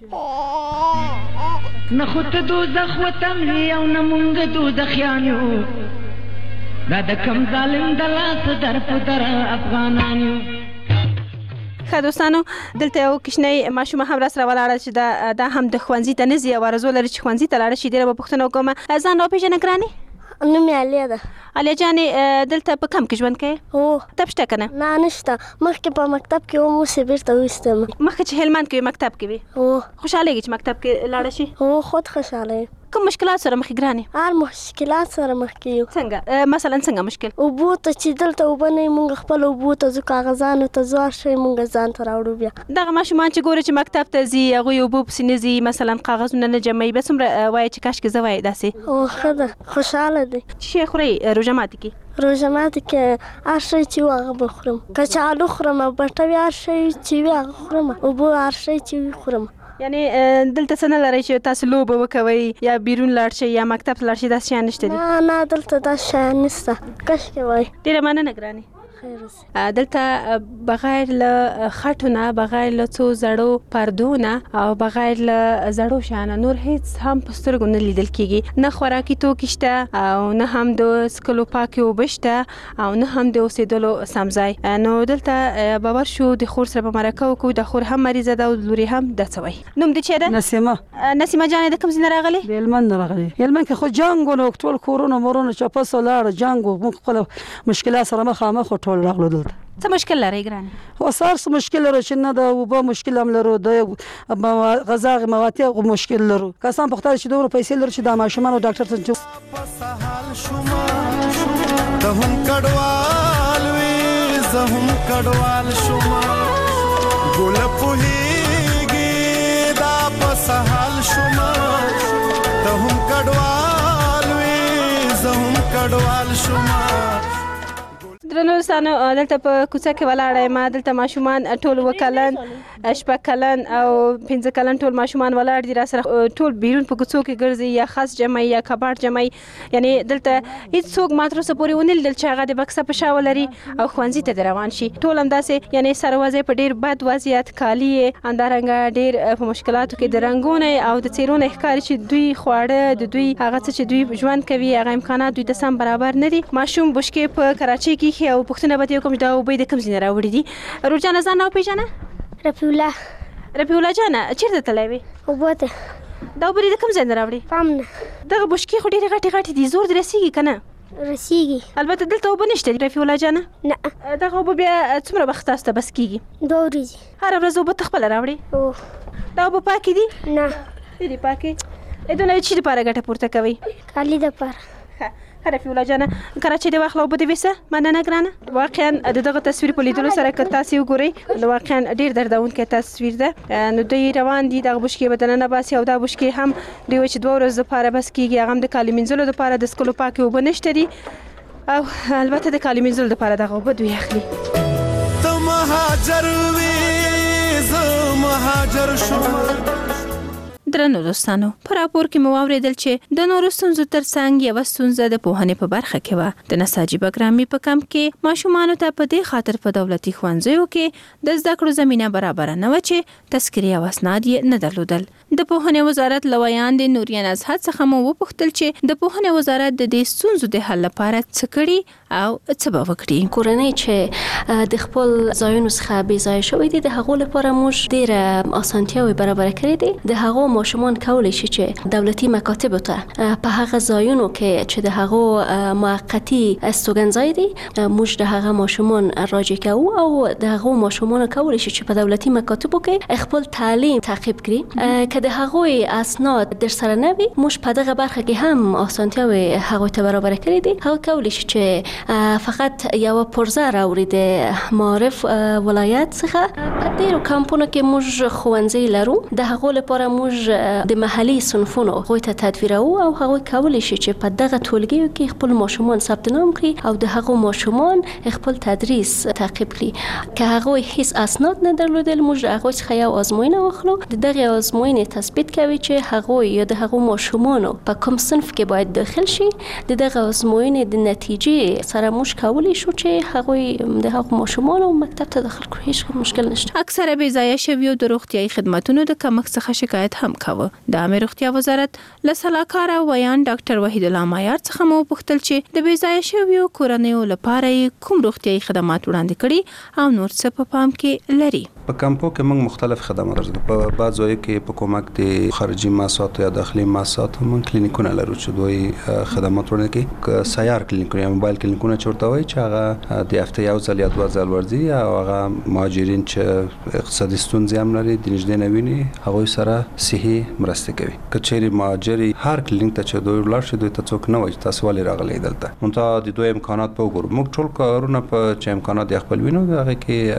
وکړي. نه خو ته دوزخ وطن یې او نه مونږ دوزخیان یو، دا د کم ظالم د لاس در په در افغانان یو. ښه دوستانو، دلته یو کوچنی ماشومه هم راسره ولاړه چې دا دا هم د ښوونځي ته نه ځي او آرزو لري چې ښوونځي ته لاړه شي. ډېره به پوښتنه وکړم. ځان راوپېژنه ګرانې. نوم یې عالیه ده. عالیه جانې، دلته په کمپ کې ژوند کوې؟ هو. مکتب شته که نه؟ نه، نشته. مخکې په مکتب کې وم، اوس یې بېرته ویستم. مخکې چې هلمند کې وې مکتب کې وې؟ هو. خوشحالیږي چې مکتب کې لاړه شي؟ هو، خود خوشحاله یم. کوم مشکلات سره مخ ګرانې؟ هر مشکلات سره مخ کیو. څنګه مثلا څنګه مشکل؟ اوبو ته چې دلته اوبه نه مونږ خپل اوبو ته ځو کاغذانو ته ځو شي مونږ ځان ته راوړو بیا. دغه ماشومان چې ګوره چې مکتب ته ځي هغوی اوبو پسې نه ځي مثلا کاغذونه نه جمعوي بیا څومره وایي چې کاشکې زه وایي داسې؟ او ښه ده خوشحاله دی. څه شی خورئ روژه ماتي کې؟ روژه ماتي کې هر شی چې وي هغه به خورم. کچالو خورم، بټه وي، هر شی چې وي هغه خورم، اوبه هر شی چې وي خورم. یعنې دلته څه نه لرئ چې تاسو لوبه وکوئ یا بیرون لاړ شئ یا مکتب ته لاړ شئ داسې شیان نشته دي؟ نه نه دلته داسې شیان نشته. کاشکې وای. ډېره مننه ګرانې. دلته بغیر له خټو نه، بغیر له څو زړو پردو نه او بغیر له زړو شیانو نور هیڅ هم په سترګو نه لیدل کیږي. نه خوراکي توکي شته او نه هم د څښلو پاکې اوبه شته او نه هم د اوسېدلو سم ځای. نو دلته باور شو د خور سره به مرکه وکړو. د خور هم مریضه ده او لور هم داسې وایي. نوم دې چی ده؟ نسیمه. نسیمه جانې د کوم ځای نه راغلې؟ د هلمند نه راغلې. هلمند کې خو جنګ و، ټول کورونه مرونه چپس ولاړه جنګ و، موږ خپل مشکلات سره مخامخ ټول راغلو دلته. څه مشکل لرئ ګرانې؟ خو سار څه مشکل لرو چې نه د اوبه مشکل هم لرو، د غذا مواتي مشکل لرو. کسان پوښتنه چې دومره پیسې لرو چې د ماشومان او ډاکټر ته ځو. ته هم کډوال وې زه هم کډوال شوم، ګل پوهېږي دا په سهال شوم. ته هم کډوال وې زه هم کډوال شوم. درنو دوستانو دلته په کوڅه کې ولاړه یم. دلته ماشومان ټول اووه کلن، شپږ کلن او پنځه کلن ټول ماشومان ولاړ دي راسره. ټول بیرون په کوڅو کې ګرځي، یا خس جمعي یا کباړ جمعي. یعنې دلته هېڅ څوک ما تر اوسه پورې ونه لیدل چې هغه د بکسه په شا ولري او ښوونځي ته دې روان شي. ټول همداسې یعنې سروازی په ډېر بد وضعیت، کالي یې همدارنګه ډېر په مشکلاتو کې د رنګونه او د څېرو نه ښکاري چې دوی خواړه د دوی هغه څه چې دوی ژوند کوي هغه امکانات دوی ته سم برابر نه دي. ماشوم بشکې په کراچۍ کې او پوښتنه به دې وکړم چې دا اوبه د کوم ځای نه راوړي دي؟ روح جانه ځان راوپېژنه. رفیع الله. رفیع الله جانه چېرته تللی وې؟ اوبو ته. دا اوبه دې د کوم ځای نه راوړي؟ فام نه. دغه بشکې خو ډېرې غټې غټې دي، زور دې رسېږي که نه؟ رسېږي. البته دلته اوبه نشته دي رفیع الله جانه؟ نه. دغه اوبه بیا څومره وخت تاسو ته بس کېږي؟ دوه ورځې. هره ورځ اوبه ته خپله راوړې؟ هو. دا اوبه پاکې دي؟ نه. ډېرې پاکې. دونه چی دپاره ګټه پورته کوئ؟ کالي دپاره. رفیع الله جانه کراچۍ د واخله اوبه دې ویسه. مننه ګرانه. واقعا د دغه تصویر په لیدلو سره که تاسې وګورئ نو واقعا ډېر دردونکی تصویر ده. نو دوی روان دي، دغه بشکې به دننه باسي او دا بشکې هم دوی وایي چې دوه ورځو دپاره بس کېږي. هغه هم د کالي مینځلو دپاره، د څښلو پاکې اوبه نشته دي او البته د کالي مینځلو دپاره دغه اوبه دوی اخلي. ته مهاجر وې زه مهاجر شوم. درنو دوستانو په راپور کې مو واورېدل چې د نورو ستونزو ترڅنګ یوه ستونزه د پوهنې په برخه کې وه. د نساجي بګرامي په کمپ کې ماشومانو ته په دې خاطر په دولتي ښوونځیو کې د زده کړو زمینه برابره نه وه چې تذکرې او اسناد یې نه درلودل. د پوهنې وزارت له ویاندې نوریه نزهت څخه مو وپوښتل چې د پوهنې وزارت د دې ستونزو د حل لپاره څه کړي او څه به وکړي. کورنۍ چې د خپل ځایونو څخه بې ځایه شوي دي د هغو لپاره موږ ډېره اسانتیاوې برابره کړې دي. د هغو ماشومان کولی شي چې دولتي مکاتبو ته په هغه ځایونو کې چې د هغو موقتي استوګنځای دي موږ د هغه ماشومان راجع کوو او د هغو ماشومان کولی شي چې په دولتي مکاتبو کې خپل تعلیم تعقیب کړي. که د هغوی اسناد در سره نه وي موږ په دغه برخه کې هم اسانتیاوې هغوی ته برابره کړې دي. هغه کولی شي چې فقط یوه پرزه راوړي د معارف ولایت څخه. په ډېرو کمپونو کې موږ ښوونځي لرو، د هغو لپاره موږ د محلي صنفونو هغوی ته تدویروو او هغوی کولی شي چې په دغه ټولګیو کې خپل ماشومان ثبت نام کړي او د هغو ماشومان خپل تدریس تعقیب کړي. که هغوی هیڅ اسناد نه درلودل موږ د هغوی څخه یو ازموینه واخلو. د دغې ازموینې تثبیت کوي چې هغوی یا د هغو ماشومانو په کوم صنف کې باید داخل شي. د دغه ازموینې د نتیجې سره موږ کولی شو چې هغوی د هغو ماشومانو مکتب ته داخل کړو. هیڅ مشکل نشته. اکثره بې ځایه شویو د روغتیايي خدماتونو د کمښت څخه شکایت هم کاوه. د عامه روغتیا وزارت له سلاکار ویان ډاکټر وحید الله مایار څخه مو وپوښتل چې د بې ځایه شویو کورنیو لپاره کوم روغتیايي خدمات وړاندې کړي او نور څه په پام کې لري. په کمپو کې موږ مختلف خدمات لرو. په بعض ځایو کې په کومک د خارجي ماسات یا داخلي ماسات موږ کلینیکونه لرو چې دوی خدمات ورنه کوي. سیار کلینیکونه یا موبایل کلینیکونه چورته وای چې هغه د هفته یو ځل یا دوه ځل ورځي او هغه مهاجرین چې اقتصادي ستونزې هم لري د نږدې نه ویني هغوی سره صحي مرسته کوي. که چیرې مهاجر هر کلینیک ته چې دوی ولاړ شي دوی ته څوک نه وایي تاسو ولې راغلي دلته. مونږ د دوی امکانات په وګورو. موږ ټول کارونه په چې امکانات د خپل وینو هغه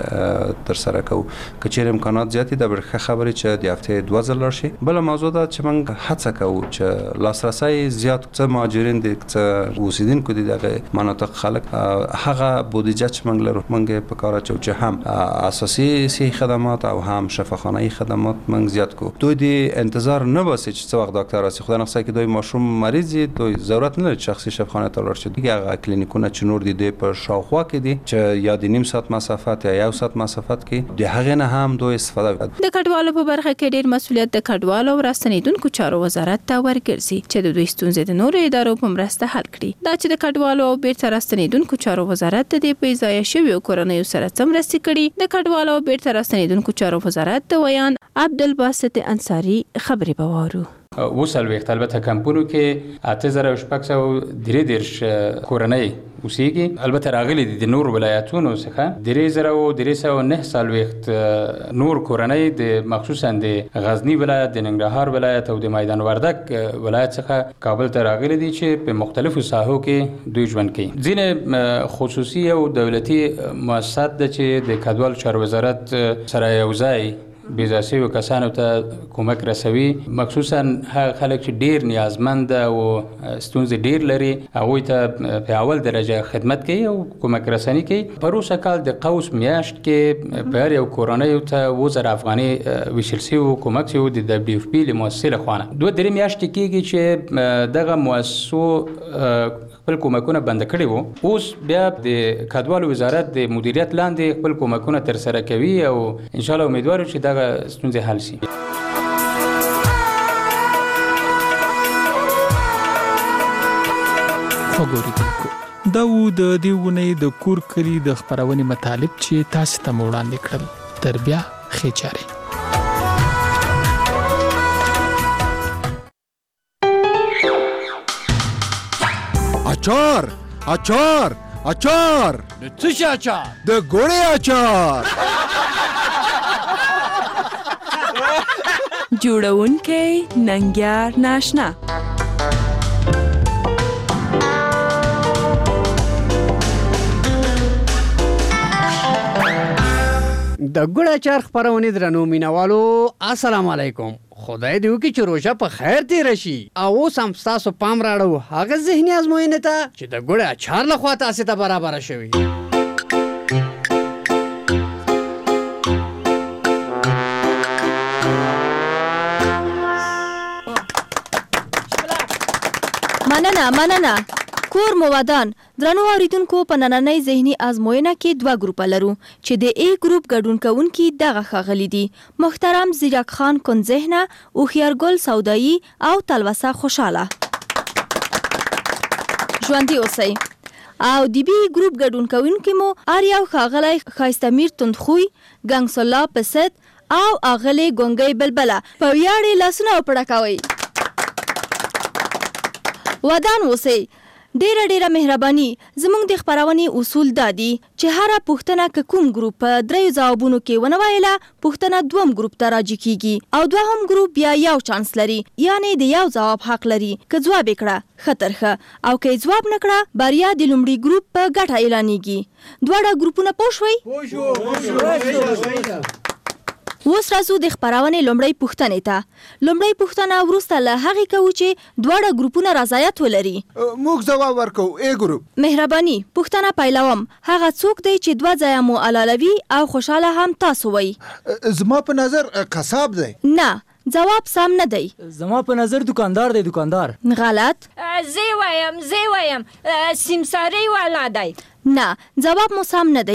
کې تر سره کوو. که چیرې امکانات زیاتې د برخه خبرې چې د هفته دوه ځل راشي. بل موضوع دا چې موږ هڅه کوو چې لاسرسي زیات څه مهاجرین دي څه اوسیدونکو دي دغه مناطق خلک هغه بودیجه چې موږ لرو موږ په کار اچو چې هم اساسي صحي خدمات او هم شفاخانه‌ای خدمات موږ زیات کوو. دوی د انتظار نه باسي چې څو وخت ډاکټر راسي. خدای نخسای کې دوی ماشوم مریضي دوی ضرورت نه لري شخصي شفاخانه ته ورشي. هغه کلینیکونه چې نور دي په شاوخوا کې دي چې یا د نیم ساعت مسافت یا یو ساعت مسافت کې د هغه نه هم دوی استفاده کوي. د کډوالو په برخه کې ډیر مسولیت د کډوالو او راستنیدونکو چارو وزارت ته ورګرځي چې د دوی ستونزې د نورو ادارو په مرسته حل کړي. دا چې د کډوالو او بیرته راستنیدونکو چارو وزارت د دې په ځای شوی کورنۍ سره څمرستي کړي. د کډوالو او بیرته راستنیدونکو چارو وزارت د ویان عبدالباسط انصاری خبري بوارو. وسلويخت البته کمپونو کې اته زره شپږ سوه درې دېرش کورنۍ اوسېږي. البته راغلي دي د نور ولایتونو څخه درې زره او درې سوه نه څلوېښت نور کورنۍ د مخصوصا د غزني ولایت د ننګرهار ولایت او د میدان وردک ولایت څخه کابل ته راغلي دي چې په مختلفو ساحو کې دوی ژوند کوي. ځینې خصوصي او دولتي مؤسسات د چې د کډوالو چارو وزارت سره یو ځای بیزاسي و کسانو ته کمک رسوي مخصوصا هغه خلک چې ډیر نیازمند او ستونزې ډیر لري هغوی ته په اول درجه خدمت کوي او کمک رسنی کوي. پروسه کال د قوس میاشت کې په هر یو کورنۍ ته اووه زره افغانۍ ویشل شوي کمک شوي د دبلیو اف پی له مؤسسې لخوا. دوه درې میاشتې کېږي چې دغه مؤسسو خپل کومکونه بند کړي وو. اوس بیا د کډوالو وزارت د مدیریت لاندې خپل کومکونه تر سره کوي او ان شاء الله امیدوار چې دغه ستونزې حل شي. وګورئ دا و د دې ونې د کور کلی د خبرونې مطالب چې تاسو ته وړاندې کړل. تر بیا ښې چارې. اچار اچار اچار د څه شي اچار؟ د ګوړې اچار. جوړونکی ننګیار ناشنا. د ګوړ اچار خبرونه درنو مینوالو السلام علیکم. خدای دې وکړي چې روژه په خیر تیر شي. او اوس هم ستاسو پام راړو هغه ذهني ازموینې ته چې د ګوړ اچار لخوا تاسو ته برابر شوي. مننه مننه. کور مو ودان. درنو اوریدونکو په نننۍ ذهني ازموینه کې دوه ګروپه لرو چې د ای ګروپ ګډون کوونکي دغه ښاغلي دي: محترم زیرک خان کنځهنه، هوښیارګل سودایي او تلوسه خوشاله. ژوندي اوسئ. او د بی ګروپ ګډون کوونکي مو اریاو ښاغلی ښایستمیر تندخوی، ګنګس الله پسد او اغلې ګونګۍ بلبله. په ویاړې لاسونه وپړکوئ. ودان اوسئ. ډیره ډیره مهرباني. زموږ د خبرونې اصول دا دي چې هره پوښتنه که کوم ګروپ په دریو ځوابونو کې ونه ویله پوښتنه دوم ګروپ ته راجع کیږي او دوهم ګروپ بیا یو چانس لري، یعنی د یو ځواب حق لري. که ځواب یې کړه ښه تر ښه او که یې ځواب نه کړه بریا د لومړي ګروپ په ګټه اعلانیږي. دواړه ګروپونه پوه شوئ؟ اوس راځو د خبرونې لومړۍ پوښتنې ته. لومړۍ پوښتنه وروسته له هغې کوو چې دواړه ګروپونه رضایت ولري. موږ ځواب ورکوو ای ګروپ. مهرباني. پوښتنه پیلوم. هغه څوک دی چې دوه ځایه مو علالوي او خوشحاله هم تاسو وئ؟ زما په نظر قصاب دی. نه، جواب سم نه دی. زما په نظر دکاندار دی. دکاندار غلط. زه وایم زه وایم سیمساري والا دی. نه، جواب مو سم نه دی.